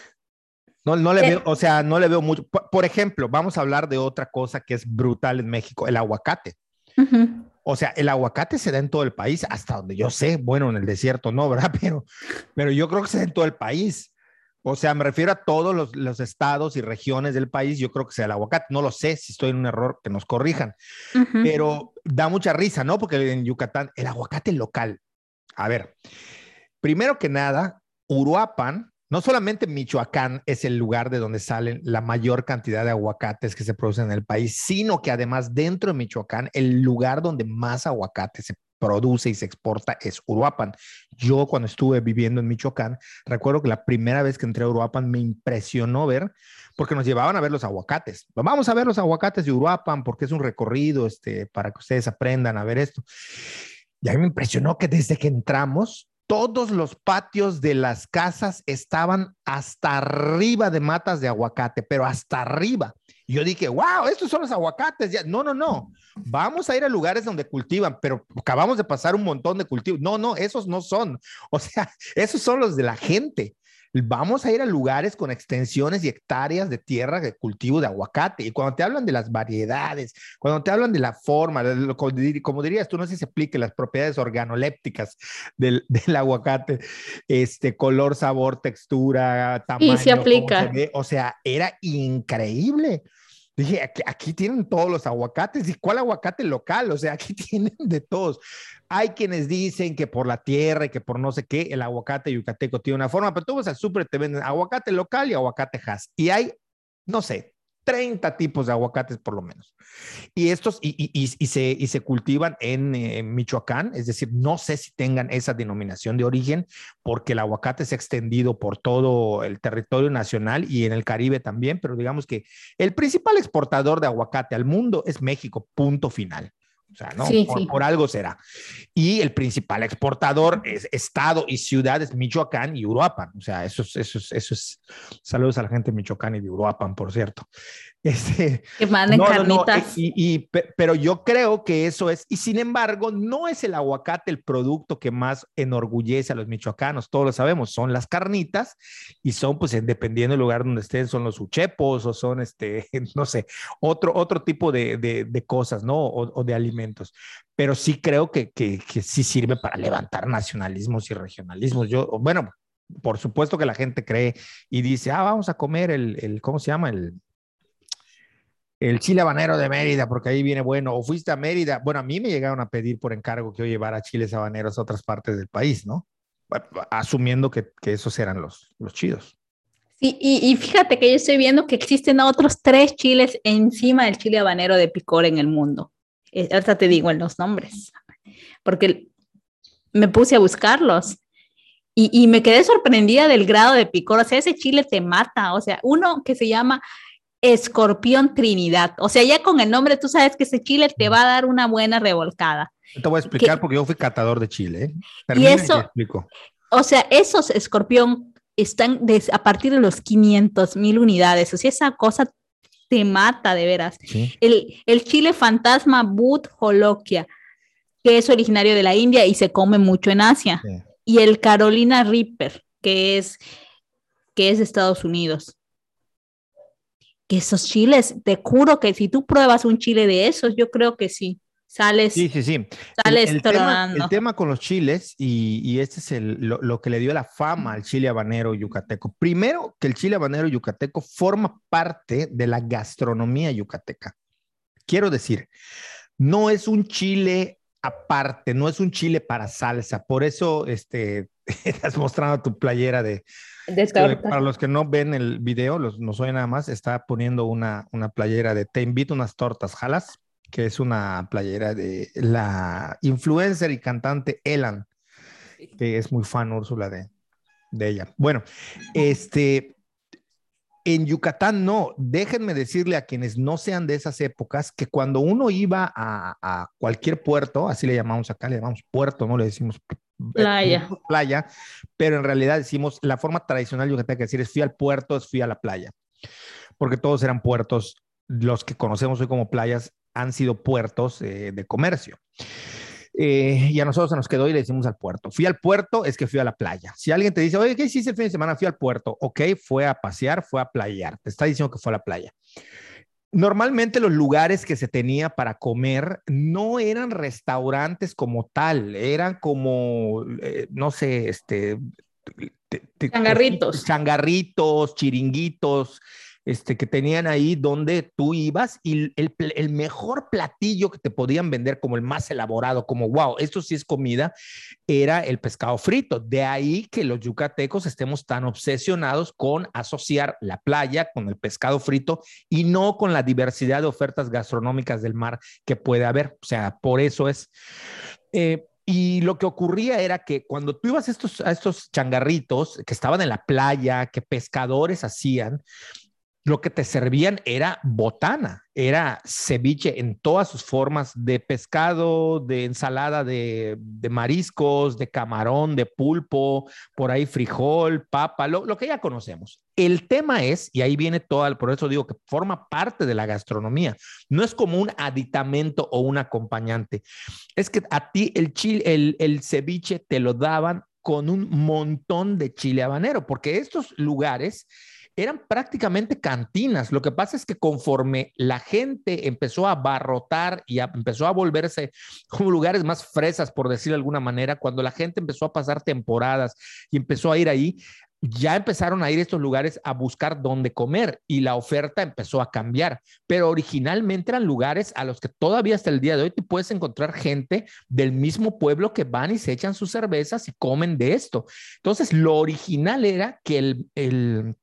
no, no le veo, te, o sea, no le veo mucho. Por, por ejemplo, vamos a hablar de otra cosa que es brutal en México, el aguacate. uh-huh. O sea, el aguacate se da en todo el país, hasta donde yo sé, bueno, en el desierto no, ¿verdad? Pero, pero yo creo que se da en todo el país. O sea, me refiero a todos los, los estados y regiones del país, yo creo que sea el aguacate. No lo sé, si estoy en un error, que nos corrijan. Uh-huh. Pero da mucha risa, ¿no? Porque en Yucatán, el aguacate local. A ver, primero que nada, Uruapan, no solamente Michoacán es el lugar de donde salen la mayor cantidad de aguacates que se producen en el país, sino que además dentro de Michoacán, el lugar donde más aguacate se produce y se exporta es Uruapan. Yo cuando estuve viviendo en Michoacán, recuerdo que la primera vez que entré a Uruapan me impresionó ver, porque nos llevaban a ver los aguacates. Vamos a ver los aguacates de Uruapan porque es un recorrido este, para que ustedes aprendan a ver esto. Y a mí me impresionó que desde que entramos, todos los patios de las casas estaban hasta arriba de matas de aguacate, pero hasta arriba. Y yo dije, wow, estos son los aguacates. Ya. No, no, no. Vamos a ir a lugares donde cultivan, pero acabamos de pasar un montón de cultivos. No, no, esos no son. O sea, esos son los de la gente. Vamos a ir a lugares con extensiones y hectáreas de tierra de cultivo de aguacate. Y cuando te hablan de las variedades, cuando te hablan de la forma, de lo, como dirías tú, no sé si se explique las propiedades organolépticas del, del aguacate, este color, sabor, textura, Y se tamaño, cómo se aplica. ve. O sea, era increíble. Dije, aquí, aquí, tienen todos los aguacates. ¿Y cuál aguacate local? O sea, aquí tienen de todos. Hay quienes dicen que por la tierra y que por no sé qué, el aguacate yucateco tiene una forma, pero tú vas al súper, te venden aguacate local y aguacate Hass. Y hay, no sé, treinta tipos de aguacates por lo menos. Y estos, y, y, y, y se, y se cultivan en eh, Michoacán, es decir, no sé si tengan esa denominación de origen, porque el aguacate se ha extendido por todo el territorio nacional y en el Caribe también, pero digamos que el principal exportador de aguacate al mundo es México, punto final. O sea, ¿no? Sí, Por, sí. por algo será. Y el principal exportador es estado y ciudad es Michoacán y Uruapan. O sea, eso es, eso es, eso es. Saludos a la gente de Michoacán y de Uruapan, por cierto. Este, Que manden no, no, no, y, carnitas. y, pero yo creo que eso es, y sin embargo, no es el aguacate el producto que más enorgullece a los michoacanos, todos lo sabemos, son las carnitas y son, pues, dependiendo del lugar donde estén, son los uchepos o son, este, no sé, otro, otro tipo de, de, de cosas, ¿no? O, o, de alimentos. Pero sí creo que, que, que sí sirve para levantar nacionalismos y regionalismos. Yo, bueno, por supuesto que la gente cree y dice, ah, vamos a comer el, el ¿cómo se llama? El el chile habanero de Mérida, porque ahí viene bueno, o fuiste a Mérida, bueno, a mí me llegaron a pedir por encargo que yo llevara chiles habaneros a otras partes del país, ¿no? Asumiendo que, que esos eran los, los chidos. Sí, y, y fíjate que yo estoy viendo que existen otros tres chiles encima del chile habanero de picor en el mundo. Eh, ahorita te digo en los nombres, porque me puse a buscarlos y, y me quedé sorprendida del grado de picor. O sea, ese chile te mata. O sea, uno que se llama Escorpión Trinidad. O sea, ya con el nombre tú sabes que ese chile te va a dar una buena revolcada. Te voy a explicar Que, porque yo fui catador de chile. ¿eh? y Termina y te eso, explico. o sea, esos escorpión están des, a partir de los quinientos mil unidades. O sea, esa cosa te mata de veras. Sí. El, el chile fantasma Bud Jolokia, que es originario de la India y se come mucho en Asia. Sí. Y el Carolina Reaper, que es, que es de Estados Unidos. Que esos chiles, te juro que si tú pruebas un chile de esos, yo creo que sí, sales, Sí, sí, sí. El, sales el tema, tronando. el tema con los chiles, y, y este es el, lo, lo que le dio la fama al chile habanero yucateco. Primero, que el chile habanero yucateco forma parte de la gastronomía yucateca. quiero decir, no es un chile aparte, no es un chile para salsa. Por eso este, estás mostrando tu playera de... De que torta. para los que no ven el video, los, no soy nada más, está poniendo una, una playera de Te invito a unas tortas, ¿jalas? Que es una playera de la influencer y cantante Elan, que es muy fan Úrsula de, de ella. Bueno, este, en Yucatán no, déjenme decirle a quienes no sean de esas épocas que cuando uno iba a, a cualquier puerto, así le llamamos acá, le llamamos puerto, no le decimos eh, Playa. playa, pero en realidad decimos, la forma tradicional yucateca de decir es fui al puerto, es fui a la playa, porque todos eran puertos, los que conocemos hoy como playas han sido puertos eh, de comercio. Eh, y a nosotros se nos quedó y le decimos al puerto. Fui al puerto, es que fui a la playa. Si alguien te dice, oye, ¿qué hiciste el fin de semana? Fui al puerto. Ok, fue a pasear, fue a playar. Te está diciendo que fue a la playa. Normalmente los lugares que se tenía para comer no eran restaurantes como tal, eran como, eh, no sé, este, te, te, Changarritos. changarritos, chiringuitos, este, que tenían ahí donde tú ibas y el, el, mejor platillo que te podían vender como el más elaborado, como wow, esto sí es comida, era el pescado frito. De ahí que los yucatecos estemos tan obsesionados con asociar la playa con el pescado frito y no con la diversidad de ofertas gastronómicas del mar que puede haber. O sea, por eso es... Eh, y lo que ocurría era que cuando tú ibas a estos, a estos changarritos que estaban en la playa, que pescadores hacían, lo que te servían era botana, era ceviche en todas sus formas, de pescado, de ensalada de, de mariscos, de camarón, de pulpo, por ahí frijol, papa, lo, lo que ya conocemos. El tema es, y ahí viene todo, por eso digo que forma parte de la gastronomía, no es como un aditamento o un acompañante, es que a ti el, chile, el, el ceviche te lo daban con un montón de chile habanero, porque estos lugares eran prácticamente cantinas. Lo que pasa es que conforme la gente empezó a abarrotar y a, empezó a volverse como lugares más fresas, por decir de alguna manera, cuando la gente empezó a pasar temporadas y empezó a ir ahí, ya empezaron a ir a estos lugares a buscar dónde comer y la oferta empezó a cambiar. Pero originalmente eran lugares a los que todavía hasta el día de hoy te puedes encontrar gente del mismo pueblo que van y se echan sus cervezas y comen de esto. Entonces, lo original era que el, el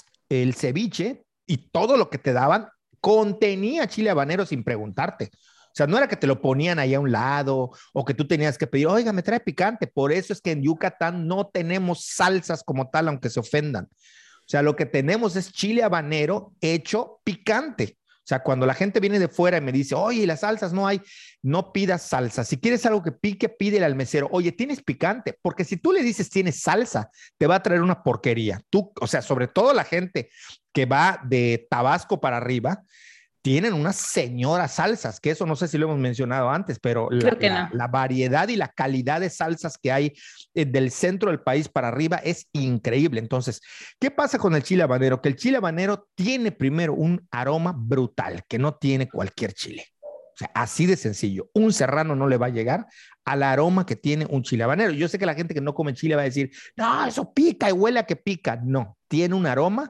el ceviche y todo lo que te daban contenía chile habanero sin preguntarte. O sea, no era que te lo ponían ahí a un lado o que tú tenías que pedir, oiga, me trae picante. Por eso es que en Yucatán no tenemos salsas como tal, aunque se ofendan. O sea, lo que tenemos es chile habanero hecho picante. O sea, cuando la gente viene de fuera y me dice, oye, las salsas no hay, no pidas salsa. Si quieres algo que pique, pídele al mesero. Oye, ¿tienes picante? Porque si tú le dices tienes salsa, te va a traer una porquería. Tú, o sea, sobre todo la gente que va de Tabasco para arriba, tienen unas señoras salsas, que eso no sé si lo hemos mencionado antes, pero la, Creo que la, no. la variedad y la calidad de salsas que hay eh, del centro del país para arriba es increíble. Entonces, ¿qué pasa con el chile habanero? Que el chile habanero tiene primero un aroma brutal que no tiene cualquier chile. O sea, así de sencillo. Un serrano no le va a llegar al aroma que tiene un chile habanero. Yo sé que la gente que no come chile va a decir, no, eso pica y huele a que pica. No, tiene un aroma,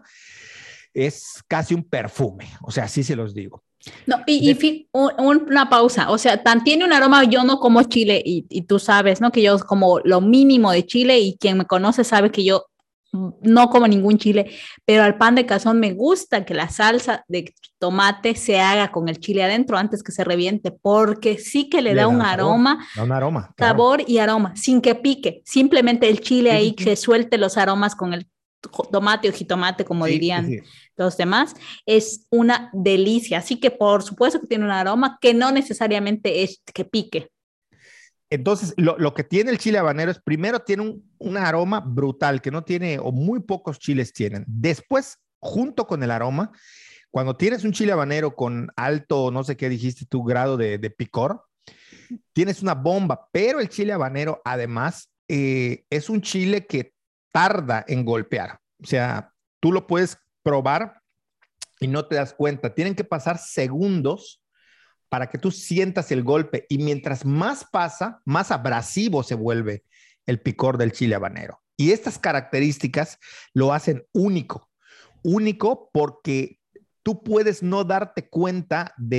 es casi un perfume. O sea, así se los digo. No, y, y fi- un- un- una pausa, o sea, tan tiene un aroma, yo no como chile y, y tú sabes, ¿no? Que yo como lo mínimo de chile y quien me conoce sabe que yo mm, no como ningún chile, pero al pan de cazón me gusta que la salsa de tomate se haga con el chile adentro antes que se reviente, porque sí que le Le da un da sabor, aroma, da un aroma, claro. sabor y aroma, sin que pique, simplemente el chile Sí, sí, ahí sí. que suelte los aromas con el tomate o jitomate, como Sí, sí, dirían sí. los demás, es una delicia. Así que por supuesto que tiene un aroma que no necesariamente es que pique. Entonces, lo, lo que tiene el chile habanero es, primero, tiene un, un aroma brutal que no tiene, o muy pocos chiles tienen. Después, junto con el aroma, cuando tienes un chile habanero con alto, no sé qué dijiste tu grado de, de picor, tienes una bomba, pero el chile habanero, además, eh, es un chile que tarda en golpear. O sea, tú lo puedes probar y no te das cuenta. Tienen que pasar segundos para que tú sientas el golpe y mientras más pasa, más abrasivo se vuelve el picor del chile habanero. Y estas características lo hacen único, único porque tú puedes no darte cuenta de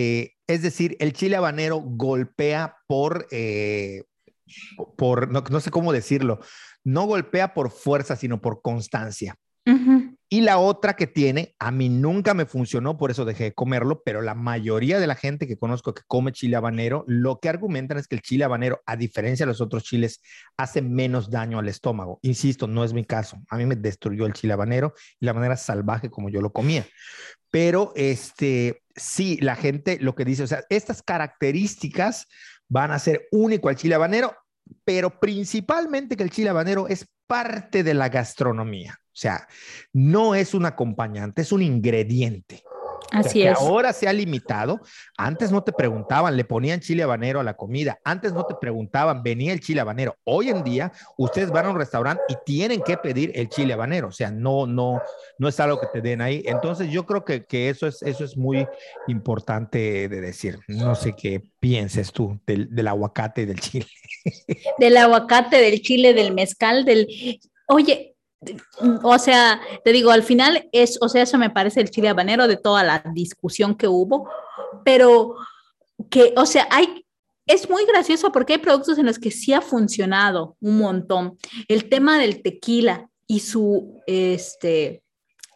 Es decir, el chile habanero golpea por, eh, por no, no sé cómo decirlo, no golpea por fuerza, sino por constancia. Ujú. Y la otra que tiene, a mí nunca me funcionó, por eso dejé de comerlo, pero la mayoría de la gente que conozco que come chile habanero, lo que argumentan es que el chile habanero, a diferencia de los otros chiles, hace menos daño al estómago. Insisto, no es mi caso. A mí me destruyó el chile habanero y la manera salvaje como yo lo comía. Pero este, sí, la gente lo que dice, o sea, estas características van a ser único al chile habanero, pero principalmente que el chile habanero es parte de la gastronomía. O sea, no es un acompañante, es un ingrediente. O sea, Así que es. ahora se ha limitado. Antes no te preguntaban, le ponían chile habanero a la comida. Antes no te preguntaban, venía el chile habanero. Hoy en día, ustedes van a un restaurante y tienen que pedir el chile habanero. O sea, no, no, no es algo que te den ahí. Entonces, yo creo que, que eso es, eso es muy importante de decir. No sé qué pienses tú del, del aguacate y del chile. Del aguacate, del chile, del mezcal, del... Oye, o sea, te digo, al final es, o sea, eso me parece el chile habanero de toda la discusión que hubo, pero que, o sea, hay, es muy gracioso porque hay productos en los que sí ha funcionado un montón. El tema del tequila y su, este,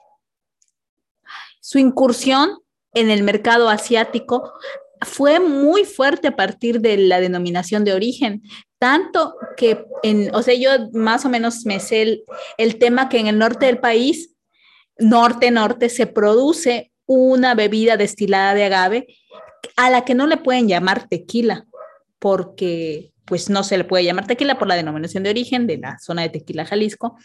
su incursión en el mercado asiático fue muy fuerte a partir de la denominación de origen, tanto que, en, o sea, yo más o menos me sé el, el tema que en el norte del país, norte-norte, se produce una bebida destilada de agave a la que no le pueden llamar tequila, porque pues no se le puede llamar tequila por la denominación de origen de la zona de Tequila, Jalisco,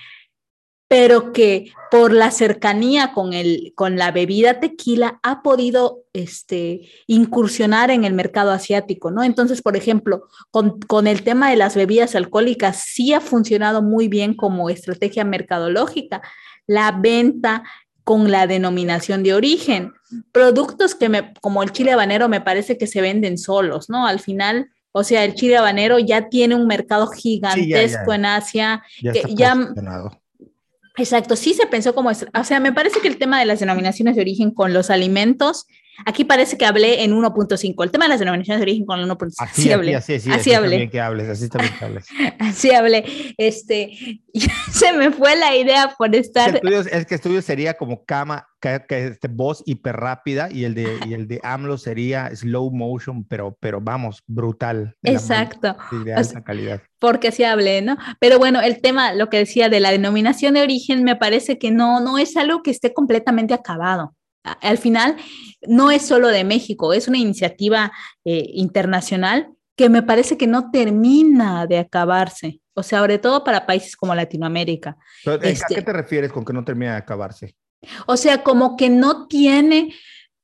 pero que por la cercanía con, el, con la bebida tequila ha podido este, incursionar en el mercado asiático, ¿no? Entonces, por ejemplo, con, con el tema de las bebidas alcohólicas, sí ha funcionado muy bien como estrategia mercadológica, la venta con la denominación de origen. Productos que me, como el chile habanero me parece que se venden solos, ¿no? Al final, o sea, el chile habanero ya tiene un mercado Sí, ya, gigantesco ya, en Asia, ya está que ya posicionado. exacto, sí se pensó como, es- o sea, me parece que el tema de las denominaciones de origen con los alimentos, aquí parece que hablé en uno punto cinco, el tema de las denominaciones de origen con el uno punto cinco, Así, así así, hablé, así, así, así así está bien hablé, que hables, así está bien que hables. así hablé, este, se me fue la idea por Es que el estar, tuyo, es que el tuyo sería como cama, que, que este, voz hiper rápida y el de, y el de AMLO sería slow motion, pero, pero vamos, brutal, de la may- exacto, sí, de o sea, alta calidad. porque así hablé, ¿no? Pero bueno, el tema, lo que decía de la denominación de origen, me parece que no, no es algo que esté completamente acabado. A- Al final, no es solo de México, es una iniciativa eh, internacional que me parece que no termina de acabarse. O sea, sobre todo para países como Latinoamérica. Pero, ¿a qué Este, te refieres con que no termina de acabarse? o sea, como que no tiene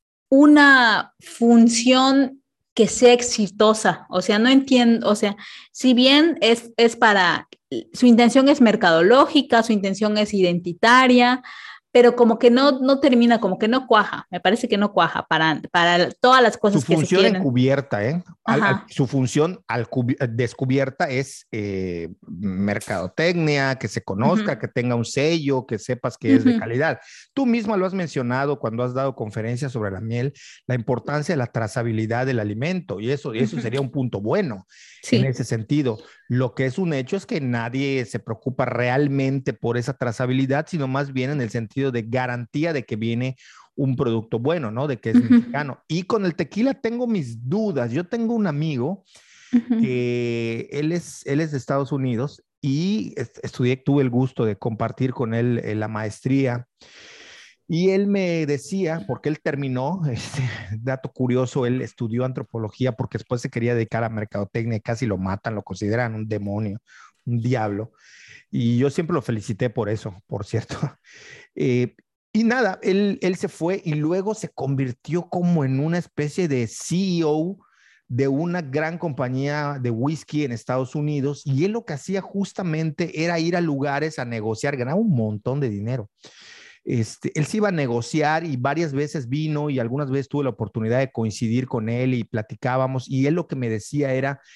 una función que sea exitosa. O sea, no entiendo, o sea, si bien es, es para, su intención es mercadológica, su intención es identitaria, pero como que no, no termina, como que no cuaja, me parece que no cuaja para, para todas las Su cosas que se función quieren. encubierta, ¿eh? Al- al- Ajá. su función al cubi- descubierta es eh, mercadotecnia, que se conozca, Uh-huh, que tenga un sello, que sepas que es de uh-huh, calidad. Tú misma lo has mencionado cuando has dado conferencias sobre la miel, la importancia de la trazabilidad del alimento, y eso, y eso uh-huh. sería un punto bueno en Sí. ese sentido. Lo que es un hecho es que nadie se preocupa realmente por esa trazabilidad, sino más bien en el sentido de garantía de que viene un producto bueno, ¿no? De que es Uh-huh, mexicano. Y con el tequila tengo mis dudas. Yo tengo un amigo uh-huh. que él es, él es de Estados Unidos y estudié, tuve el gusto de compartir con él eh, la maestría. Y él me decía, porque él terminó, este dato curioso, él estudió antropología porque después se quería dedicar a mercadotecnia y casi lo matan, lo consideran un demonio, un diablo. Y yo siempre lo felicité por eso, por cierto. Eh, y nada, él, él se fue y luego se convirtió como en una especie de C E O de una gran compañía de whisky en Estados Unidos. Y él lo que hacía justamente era ir a lugares a negociar, ganaba un montón de dinero. Este, él se iba a negociar y varias veces vino y algunas veces tuve la oportunidad de coincidir con él y platicábamos. Y él lo que me decía era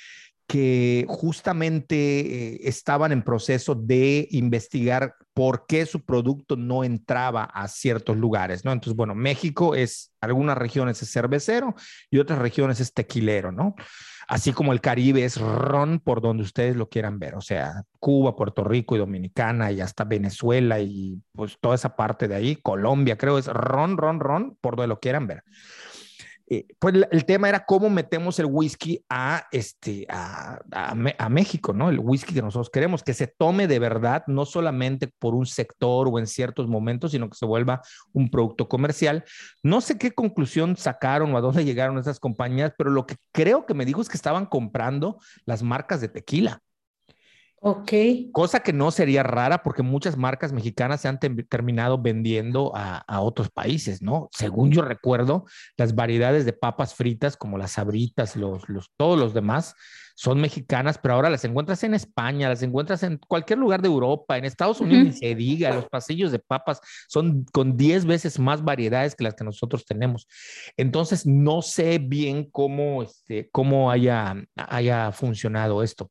que justamente eh, estaban en proceso de investigar por qué su producto no entraba a ciertos lugares, ¿no? Entonces, bueno, México es, algunas regiones es cervecero y otras regiones es tequilero, ¿no? Así como el Caribe es ron por donde ustedes lo quieran ver, o sea, Cuba, Puerto Rico y Dominicana y hasta Venezuela y pues toda esa parte de ahí, Colombia creo es ron, ron, ron, por donde lo quieran ver. Eh, pues el tema era cómo metemos el whisky a, este, a, a, a, México, ¿no? El whisky que nosotros queremos, que se tome de verdad, no solamente por un sector o en ciertos momentos, sino que se vuelva un producto comercial. No sé qué conclusión sacaron o a dónde llegaron esas compañías, pero lo que creo que me dijo es que estaban comprando las marcas de tequila. Ok. Cosa que no sería rara porque muchas marcas mexicanas se han te terminado vendiendo a, a, otros países, ¿no? Según yo recuerdo, las variedades de papas fritas como las Sabritas, los, los, todos los demás son mexicanas, pero ahora las encuentras en España, las encuentras en cualquier lugar de Europa, en Estados Unidos uh-huh. Ni se diga, los pasillos de papas son con diez veces más variedades que las que nosotros tenemos. Entonces, no sé bien cómo, este, cómo haya, haya funcionado esto.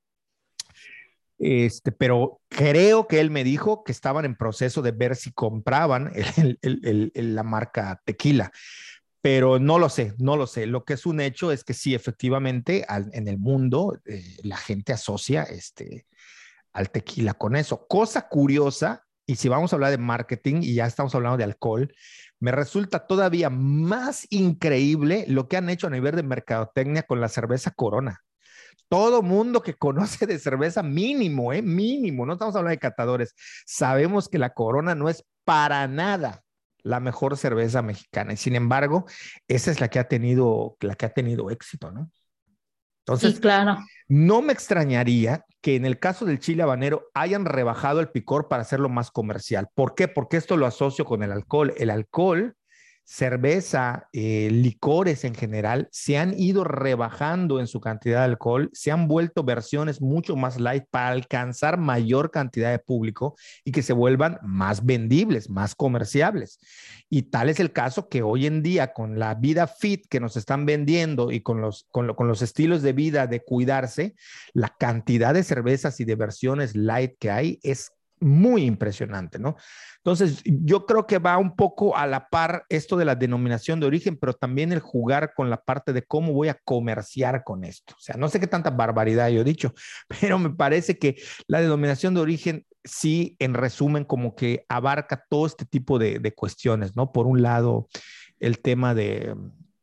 Este, pero creo que él me dijo que estaban en proceso de ver si compraban el, el, el, el, la marca tequila, pero no lo sé, no lo sé. Lo que es un hecho es que sí, efectivamente, al, en el mundo eh, la gente asocia este, al tequila con eso. Cosa curiosa, y si vamos a hablar de marketing y ya estamos hablando de alcohol, me resulta todavía más increíble lo que han hecho a nivel de mercadotecnia con la cerveza Corona. Todo mundo que conoce de cerveza mínimo, ¿eh? Mínimo, no estamos hablando de catadores. Sabemos que la Corona no es para nada la mejor cerveza mexicana y sin embargo, esa es la que ha tenido, la que ha tenido éxito, ¿no? Entonces, sí, claro. No me extrañaría que en el caso del chile habanero hayan rebajado el picor para hacerlo más comercial. ¿Por qué? Porque esto lo asocio con el alcohol. El alcohol, cerveza, eh, licores en general, se han ido rebajando en su cantidad de alcohol, se han vuelto versiones mucho más light para alcanzar mayor cantidad de público y que se vuelvan más vendibles, más comerciables. Y tal es el caso que hoy en día con la vida fit que nos están vendiendo y con los, con, lo, con los estilos de vida de cuidarse, la cantidad de cervezas y de versiones light que hay es muy impresionante, ¿no? Entonces, yo creo que va un poco a la par esto de la denominación de origen, pero también el jugar con la parte de cómo voy a comerciar con esto. O sea, no sé qué tanta barbaridad yo he dicho, pero me parece que la denominación de origen sí, en resumen, como que abarca todo este tipo de, de cuestiones, ¿no? Por un lado, el tema de,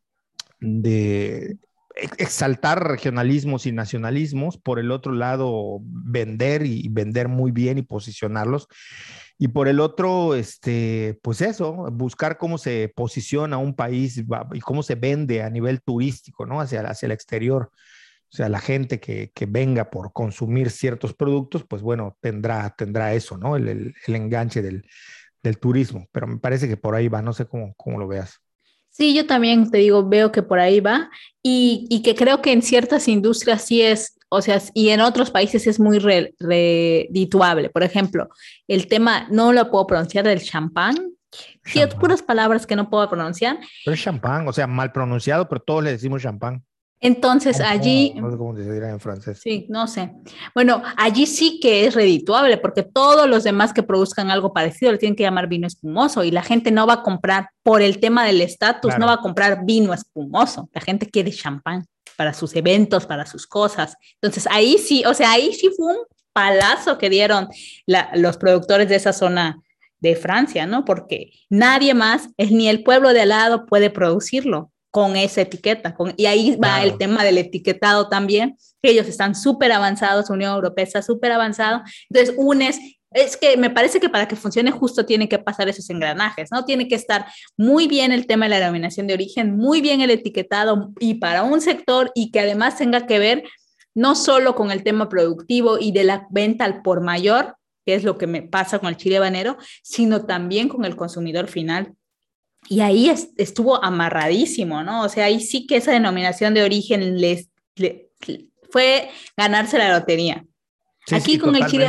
de exaltar regionalismos y nacionalismos, por el otro lado, vender y vender muy bien y posicionarlos. Y por el otro, este, pues eso, buscar cómo se posiciona un país y cómo se vende a nivel turístico, ¿no? Hacia, hacia el exterior. O sea, la gente que, que venga por consumir ciertos productos, pues bueno, tendrá, tendrá eso, ¿no? El, el, el enganche del, del turismo. Pero me parece que por ahí va, no sé cómo, cómo lo veas. Sí, yo también te digo, veo que por ahí va y, y que creo que en ciertas industrias sí es, o sea, y en otros países es muy re, redituable. Por ejemplo, el tema, no lo puedo pronunciar, del champán. Sí, puras palabras que no puedo pronunciar. Pero es champán, o sea, mal pronunciado, pero todos le decimos champán. Entonces allí... No sé cómo se dirá en francés. Sí, no sé. Bueno, allí sí que es redituable porque todos los demás que produzcan algo parecido le tienen que llamar vino espumoso y la gente no va a comprar por el tema del estatus, claro. No va a comprar vino espumoso. La gente quiere champán para sus eventos, para sus cosas. Entonces ahí sí, o sea, ahí sí fue un palazo que dieron la, los productores de esa zona de Francia, ¿no? Porque nadie más, es, ni el pueblo de al lado puede producirlo con esa etiqueta. Con, y ahí va claro. El tema del etiquetado también, que ellos están súper avanzados, la Unión Europea está súper avanzado. Entonces, unes, es que me parece que para que funcione justo tiene que pasar esos engranajes, ¿no? Tiene que estar muy bien el tema de la denominación de origen, muy bien el etiquetado y para un sector y que además tenga que ver no solo con el tema productivo y de la venta al por mayor, que es lo que me pasa con el chile habanero, sino también con el consumidor final. Y ahí es, estuvo amarradísimo, ¿no? O sea, ahí sí que esa denominación de origen les, les fue ganarse la lotería. Sí, aquí sí, con totalmente. El chile,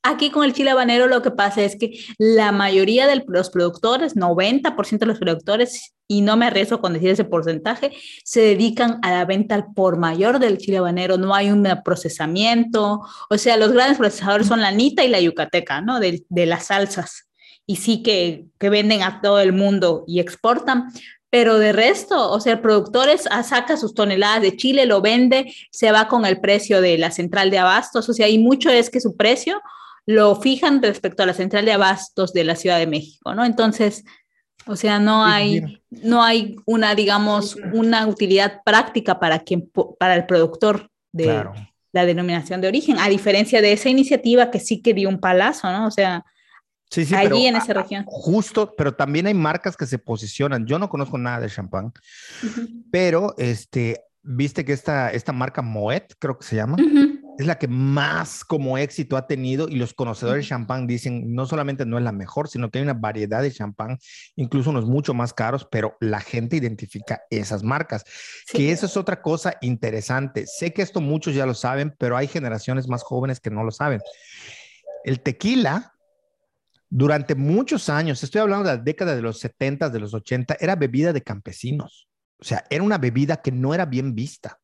Aquí con el chile habanero lo que pasa es que la mayoría de los productores, noventa por ciento de los productores, y no me arriesgo con decir ese porcentaje, se dedican a la venta al por mayor del chile habanero. No hay un procesamiento. O sea, los grandes procesadores son la Anita y la Yucateca, ¿no? De, de las salsas. Y sí que, que venden a todo el mundo y exportan. Pero de resto, o sea, el productor es, saca sus toneladas de chile, lo vende, se va con el precio de la central de abastos. O sea, y mucho es que su precio lo fijan respecto a la central de abastos de la Ciudad de México, ¿no? Entonces, o sea, no hay, no hay una, digamos, una utilidad práctica para, quien, para el productor de claro. la denominación de origen, a diferencia de esa iniciativa que sí que dio un palazo, ¿no? O sea, sí, sí, allí pero, en esa región. Justo, pero también hay marcas que se posicionan. Yo no conozco nada de champán, uh-huh. pero este, viste que esta, esta marca Moet, creo que se llama, uh-huh. es la que más como éxito ha tenido, y los conocedores de champán dicen no solamente no es la mejor, sino que hay una variedad de champán, incluso unos mucho más caros, pero la gente identifica esas marcas, sí. que eso es otra cosa interesante. Sé que esto muchos ya lo saben, pero hay generaciones más jóvenes que no lo saben. El tequila, durante muchos años, estoy hablando de la década de los setenta, de los ochenta, era bebida de campesinos. O sea, era una bebida que no era bien vista.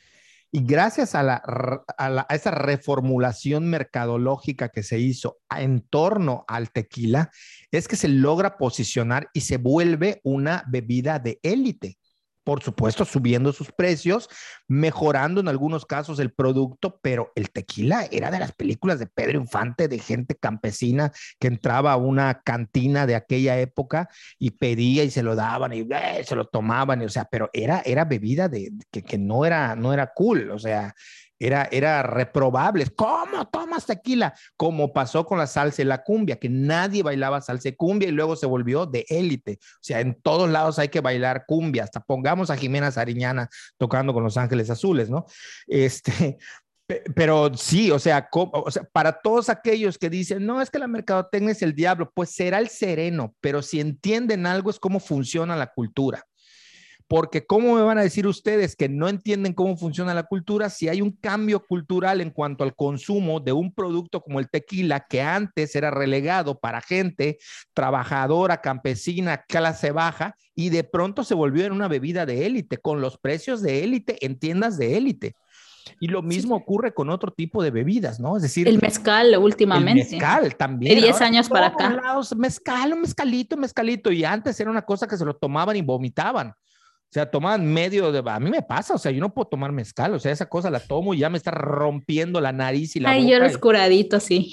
Y gracias a, la, a, la, a esa reformulación mercadológica que se hizo en torno al tequila, es que se logra posicionar y se vuelve una bebida de élite. Por supuesto, subiendo sus precios, mejorando en algunos casos el producto, pero el tequila era de las películas de Pedro Infante, de gente campesina que entraba a una cantina de aquella época y pedía y se lo daban y eh, se lo tomaban, y, o sea, pero era, era bebida de, que, que no, era, no era cool, o sea, Era, era reprobable. ¿Cómo tomas tequila? Como pasó con la salsa y la cumbia, que nadie bailaba salsa y cumbia y luego se volvió de élite. O sea, en todos lados hay que bailar cumbia. Hasta pongamos a Jimena Sariñana tocando con Los Ángeles Azules, ¿no? Este, pero sí, o sea, ¿cómo? O sea, para todos aquellos que dicen, no, es que la mercadotecnia es el diablo, pues será el sereno, pero si entienden algo es cómo funciona la cultura. Porque ¿cómo me van a decir ustedes que no entienden cómo funciona la cultura si hay un cambio cultural en cuanto al consumo de un producto como el tequila, que antes era relegado para gente trabajadora, campesina, clase baja, y de pronto se volvió en una bebida de élite, con los precios de élite en tiendas de élite? Y lo mismo sí. ocurre con otro tipo de bebidas, ¿no? Es decir, el mezcal últimamente. El mezcal también. De diez años para acá. Lados, mezcal, un mezcalito, mezcalito. Y antes era una cosa que se lo tomaban y vomitaban. O sea, tomaban medio de... A mí me pasa, o sea, yo no puedo tomar mezcal, o sea, esa cosa la tomo y ya me está rompiendo la nariz y la Ay, boca. Ay, yo los curaditos, sí.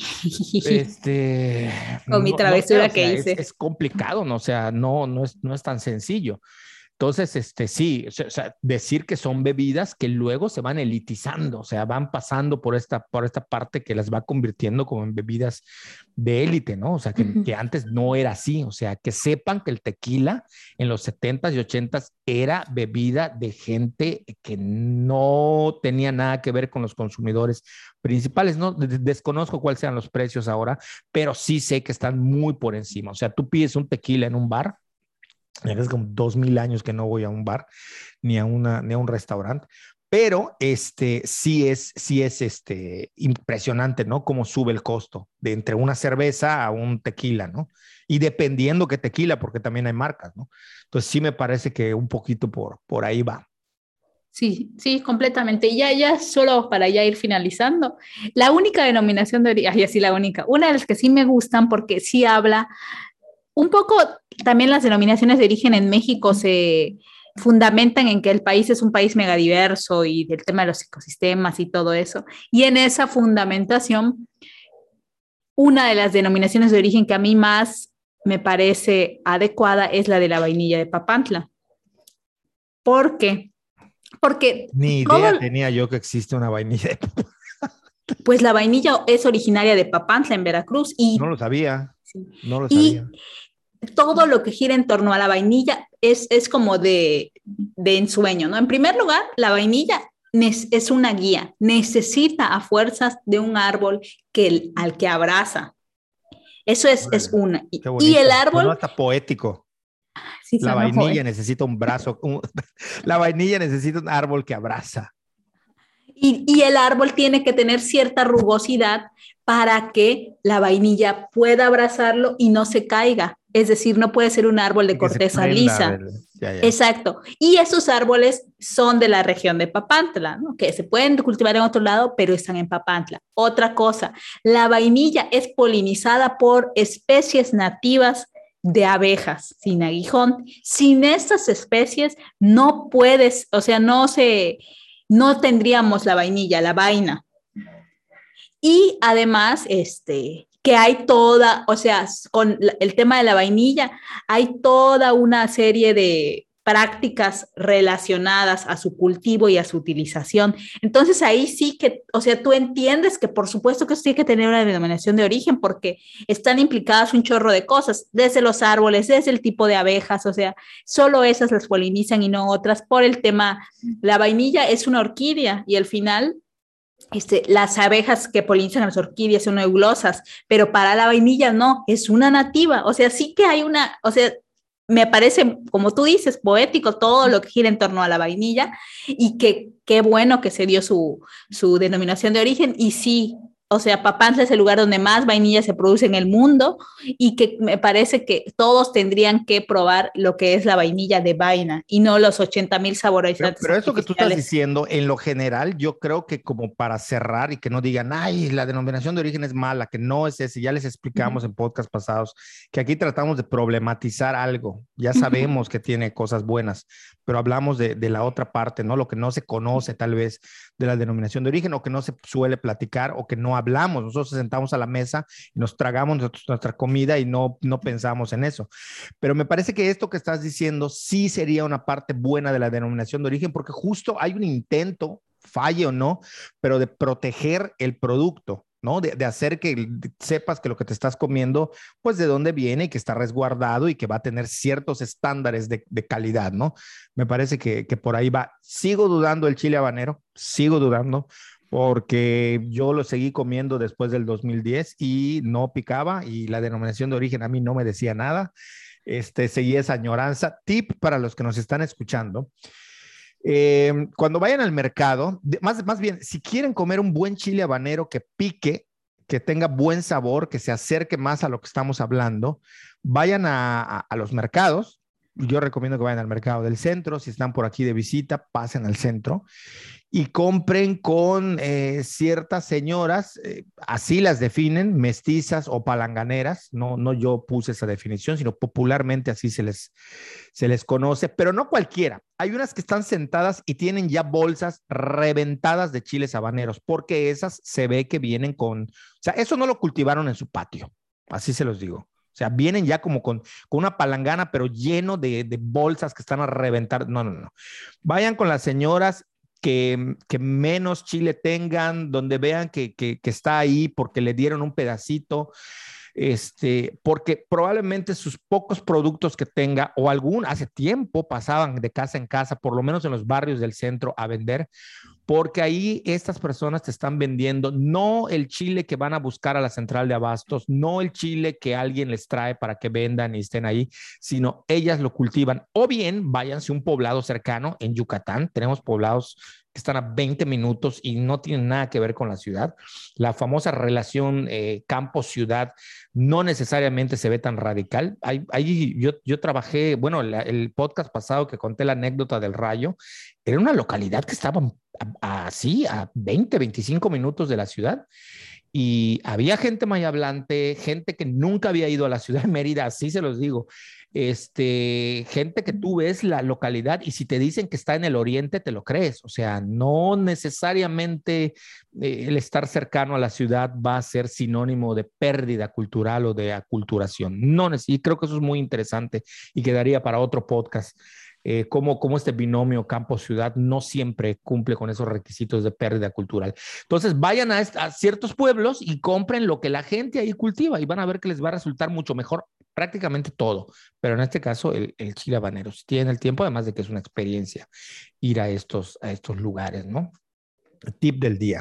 Este... Con mi travesura no, no sé, que o sea, hice. Es, es complicado, ¿no? O sea, no, no, es, no es tan sencillo. Entonces, este, sí, o sea, decir que son bebidas que luego se van elitizando, o sea, van pasando por esta, por esta parte que las va convirtiendo como en bebidas de élite, ¿no? O sea, que, uh-huh. que antes no era así, o sea, que sepan que el tequila en los setentas y ochentas era bebida de gente que no tenía nada que ver con los consumidores principales, ¿no? Desconozco cuáles sean los precios ahora, pero sí sé que están muy por encima, o sea, tú pides un tequila en un bar. Es como dos mil años que no voy a un bar ni a, una, ni a un restaurante, pero este, sí es, sí es este, impresionante, ¿no? Cómo sube el costo de entre una cerveza a un tequila, ¿no? Y dependiendo qué tequila, porque también hay marcas, ¿no? Entonces sí me parece que un poquito por, por ahí va. Sí, sí, completamente. Y ya, ya solo para ya ir finalizando, la única denominación de origen, ay, así la única, una de las que sí me gustan porque sí habla un poco, también las denominaciones de origen en México se fundamentan en que el país es un país megadiverso y del tema de los ecosistemas y todo eso. Y en esa fundamentación, una de las denominaciones de origen que a mí más me parece adecuada es la de la vainilla de Papantla. ¿Por qué? Porque... Ni idea todo... tenía yo que existe una vainilla de Papantla. Pues la vainilla es originaria de Papantla, en Veracruz. Y... No lo sabía, sí. no lo y sabía. Todo lo que gira en torno a la vainilla es, es como de, de ensueño, ¿no? En primer lugar, la vainilla es una guía, necesita a fuerzas de un árbol que, al que abraza. Eso es, es una. Y el árbol... Bueno, hasta poético. Sí, la vainilla necesita un brazo, un, la vainilla necesita un árbol que abraza. Y, y el árbol tiene que tener cierta rugosidad para que la vainilla pueda abrazarlo y no se caiga. Es decir, no puede ser un árbol de Y que se corteza prenda lisa. del... Ya, ya. Exacto. Y esos árboles son de la región de Papantla, ¿no? Que se pueden cultivar en otro lado, pero están en Papantla. Otra cosa, la vainilla es polinizada por especies nativas de abejas sin aguijón. Sin estas especies no puedes, o sea, no se, no tendríamos la vainilla, la vaina. Y además, este, que hay toda, o sea, con el tema de la vainilla, hay toda una serie de prácticas relacionadas a su cultivo y a su utilización. Entonces ahí sí que, o sea, tú entiendes que por supuesto que esto tiene que tener una denominación de origen porque están implicadas un chorro de cosas, desde los árboles, desde el tipo de abejas, o sea, solo esas las polinizan y no otras por el tema, la vainilla es una orquídea y al final este, las abejas que polinizan las orquídeas son eulosas, pero para la vainilla no, es una nativa. O sea, sí que hay una, o sea, me parece, como tú dices, poético todo lo que gira en torno a la vainilla y que qué bueno que se dio su, su denominación de origen. Y sí, o sea, Papantla es el lugar donde más vainilla se produce en el mundo y que me parece que todos tendrían que probar lo que es la vainilla de vaina y no los ochenta mil Pero, saborizantes pero eso que tú estás artificiales. diciendo, en lo general, yo creo que como para cerrar y que no digan, ay, la denominación de origen es mala, que no es ese, ya les Uh -huh. explicamos en podcast pasados que aquí tratamos de problematizar algo, ya Uh -huh. sabemos que tiene cosas buenas, pero hablamos de, de la otra parte, ¿no? Lo que no se conoce tal vez de la denominación de origen o que no se suele platicar o que no hablamos. Nosotros nos sentamos a la mesa y nos tragamos nuestra comida y no, no pensamos en eso. Pero me parece que esto que estás diciendo sí sería una parte buena de la denominación de origen, porque justo hay un intento, falle o no, pero de proteger el producto, ¿no? De, de hacer que sepas que lo que te estás comiendo, pues de dónde viene y que está resguardado y que va a tener ciertos estándares de, de calidad, ¿no? Me parece que, que por ahí va. Sigo dudando el chile habanero, sigo dudando, porque yo lo seguí comiendo después del dos mil diez y no picaba y la denominación de origen a mí no me decía nada. Este, seguí esa añoranza. Tip para los que nos están escuchando. Eh, cuando vayan al mercado, de, más, más bien, si quieren comer un buen chile habanero que pique, que tenga buen sabor, que se acerque más a lo que estamos hablando, vayan a, a, a los mercados. Yo recomiendo que vayan al mercado del centro. Si están por aquí de visita, pasen al centro y compren con eh, ciertas señoras, eh, así las definen, mestizas o palanganeras, no, no yo puse esa definición, sino popularmente así se les, se les conoce, pero no cualquiera. Hay unas que están sentadas y tienen ya bolsas reventadas de chiles habaneros, porque esas se ve que vienen con, o sea, eso no lo cultivaron en su patio, así se los digo. O sea, vienen ya como con, con una palangana, pero lleno de, de bolsas que están a reventar. No, no, no. Vayan con las señoras que, que menos chile tengan, donde vean que, que, que está ahí porque le dieron un pedacito, este, porque probablemente sus pocos productos que tenga o algún, hace tiempo pasaban de casa en casa, por lo menos en los barrios del centro a vender, porque ahí estas personas te están vendiendo no el chile que van a buscar a la central de abastos, no el chile que alguien les trae para que vendan y estén ahí, sino ellas lo cultivan. O bien váyanse a un poblado cercano en Yucatán, tenemos poblados que están a veinte minutos y no tienen nada que ver con la ciudad. La famosa relación eh, campo-ciudad no necesariamente se ve tan radical. Ahí, ahí yo, yo trabajé, bueno, la, el podcast pasado que conté la anécdota del Rayo, era una localidad que estaba así a, a veinte, veinticinco minutos de la ciudad y había gente mayablante, gente que nunca había ido a la ciudad de Mérida, así se los digo, este, gente que tú ves la localidad y si te dicen que está en el oriente, te lo crees, o sea, no necesariamente eh, el estar cercano a la ciudad va a ser sinónimo de pérdida cultural o de aculturación, no, y creo que eso es muy interesante y quedaría para otro podcast. Eh, cómo, cómo este binomio campo-ciudad no siempre cumple con esos requisitos de pérdida cultural. Entonces, vayan a, a ciertos pueblos y compren lo que la gente ahí cultiva y van a ver que les va a resultar mucho mejor prácticamente todo, pero en este caso el, el chile habanero. Si tienen el tiempo, además de que es una experiencia ir a estos, a estos lugares, ¿no? Tip del día.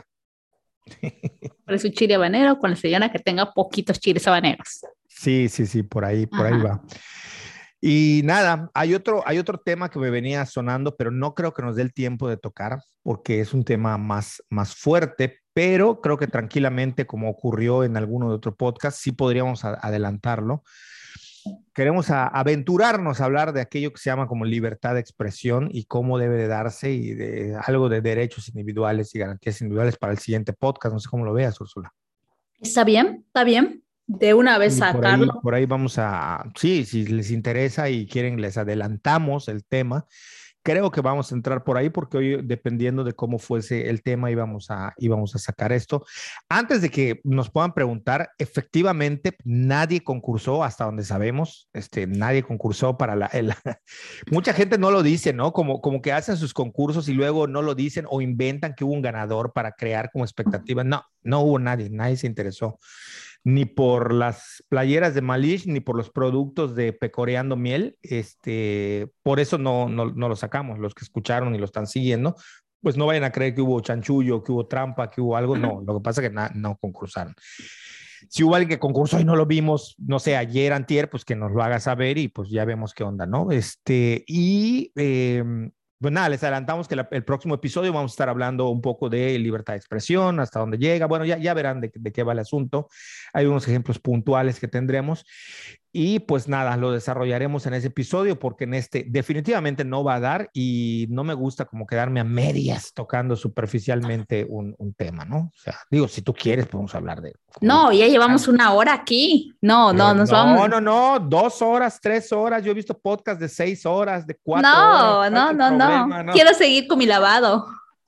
Por eso chile habanero con la señora que tenga poquitos chiles habaneros. Sí, sí, sí, por ahí, por Ajá. ahí va. Y nada, hay otro, hay otro tema que me venía sonando, pero no creo que nos dé el tiempo de tocar porque es un tema más, más fuerte, pero creo que tranquilamente, como ocurrió en alguno de otro podcast, sí podríamos a- adelantarlo. Queremos a- aventurarnos a hablar de aquello que se llama como libertad de expresión y cómo debe de darse y de algo de derechos individuales y garantías individuales para el siguiente podcast. No sé cómo lo veas, Úrsula. ¿Está bien? ¿Está bien? De una vez Y por ahí, sacarlo. por ahí vamos a, sí, si les interesa y quieren, les adelantamos el tema. Creo que vamos a entrar por ahí porque hoy, dependiendo de cómo fuese el tema, íbamos a, íbamos a sacar esto. Antes de que nos puedan preguntar, efectivamente, nadie concursó, hasta donde sabemos, este, nadie concursó para la, el- mucha gente no lo dice, ¿no? Como, como que hacen sus concursos y luego no lo dicen o inventan que hubo un ganador para crear como expectativa. No, no hubo nadie, nadie se interesó ni por las playeras de Malish, ni por los productos de Pecoreando Miel. Este, por eso no, no, no lo sacamos. Los que escucharon y lo están siguiendo, pues no vayan a creer que hubo chanchullo, que hubo trampa, que hubo algo. No, lo que pasa es que na, no concursaron. Si hubo alguien que concursó y no lo vimos, no sé, ayer, antier, pues que nos lo haga saber y pues ya vemos qué onda, ¿no? Este, y eh, pues nada, les adelantamos que la, el próximo episodio vamos a estar hablando un poco de libertad de expresión, hasta dónde llega. Bueno, ya, ya verán de, de qué va el asunto. Hay unos ejemplos puntuales que tendremos. Y pues nada, lo desarrollaremos en ese episodio porque en este definitivamente no va a dar y no me gusta como quedarme a medias tocando superficialmente un, un tema, ¿no? O sea, digo, si tú quieres podemos hablar de... No, ya llevamos una hora aquí. No, no, Pero nos vamos. no, no, no, dos horas, tres horas. Yo he visto podcasts de seis horas, de cuatro horas. No, ¿Cuál es no, el no, no. problema? No. Quiero seguir con mi lavado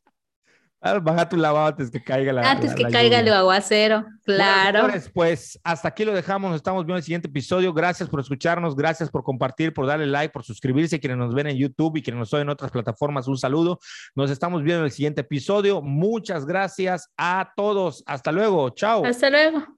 Ah, baja tu lavado antes que caiga la, antes la, que la caiga el lluvia. aguacero. Bueno, Claro. señores, pues hasta aquí lo dejamos. Nos estamos viendo en el siguiente episodio. Gracias por escucharnos, gracias por compartir, por darle like, por suscribirse. Quienes nos ven en YouTube y quienes nos ven en otras plataformas, un saludo. Nos estamos viendo en el siguiente episodio. Muchas gracias a todos. Hasta luego. Chao. Hasta luego.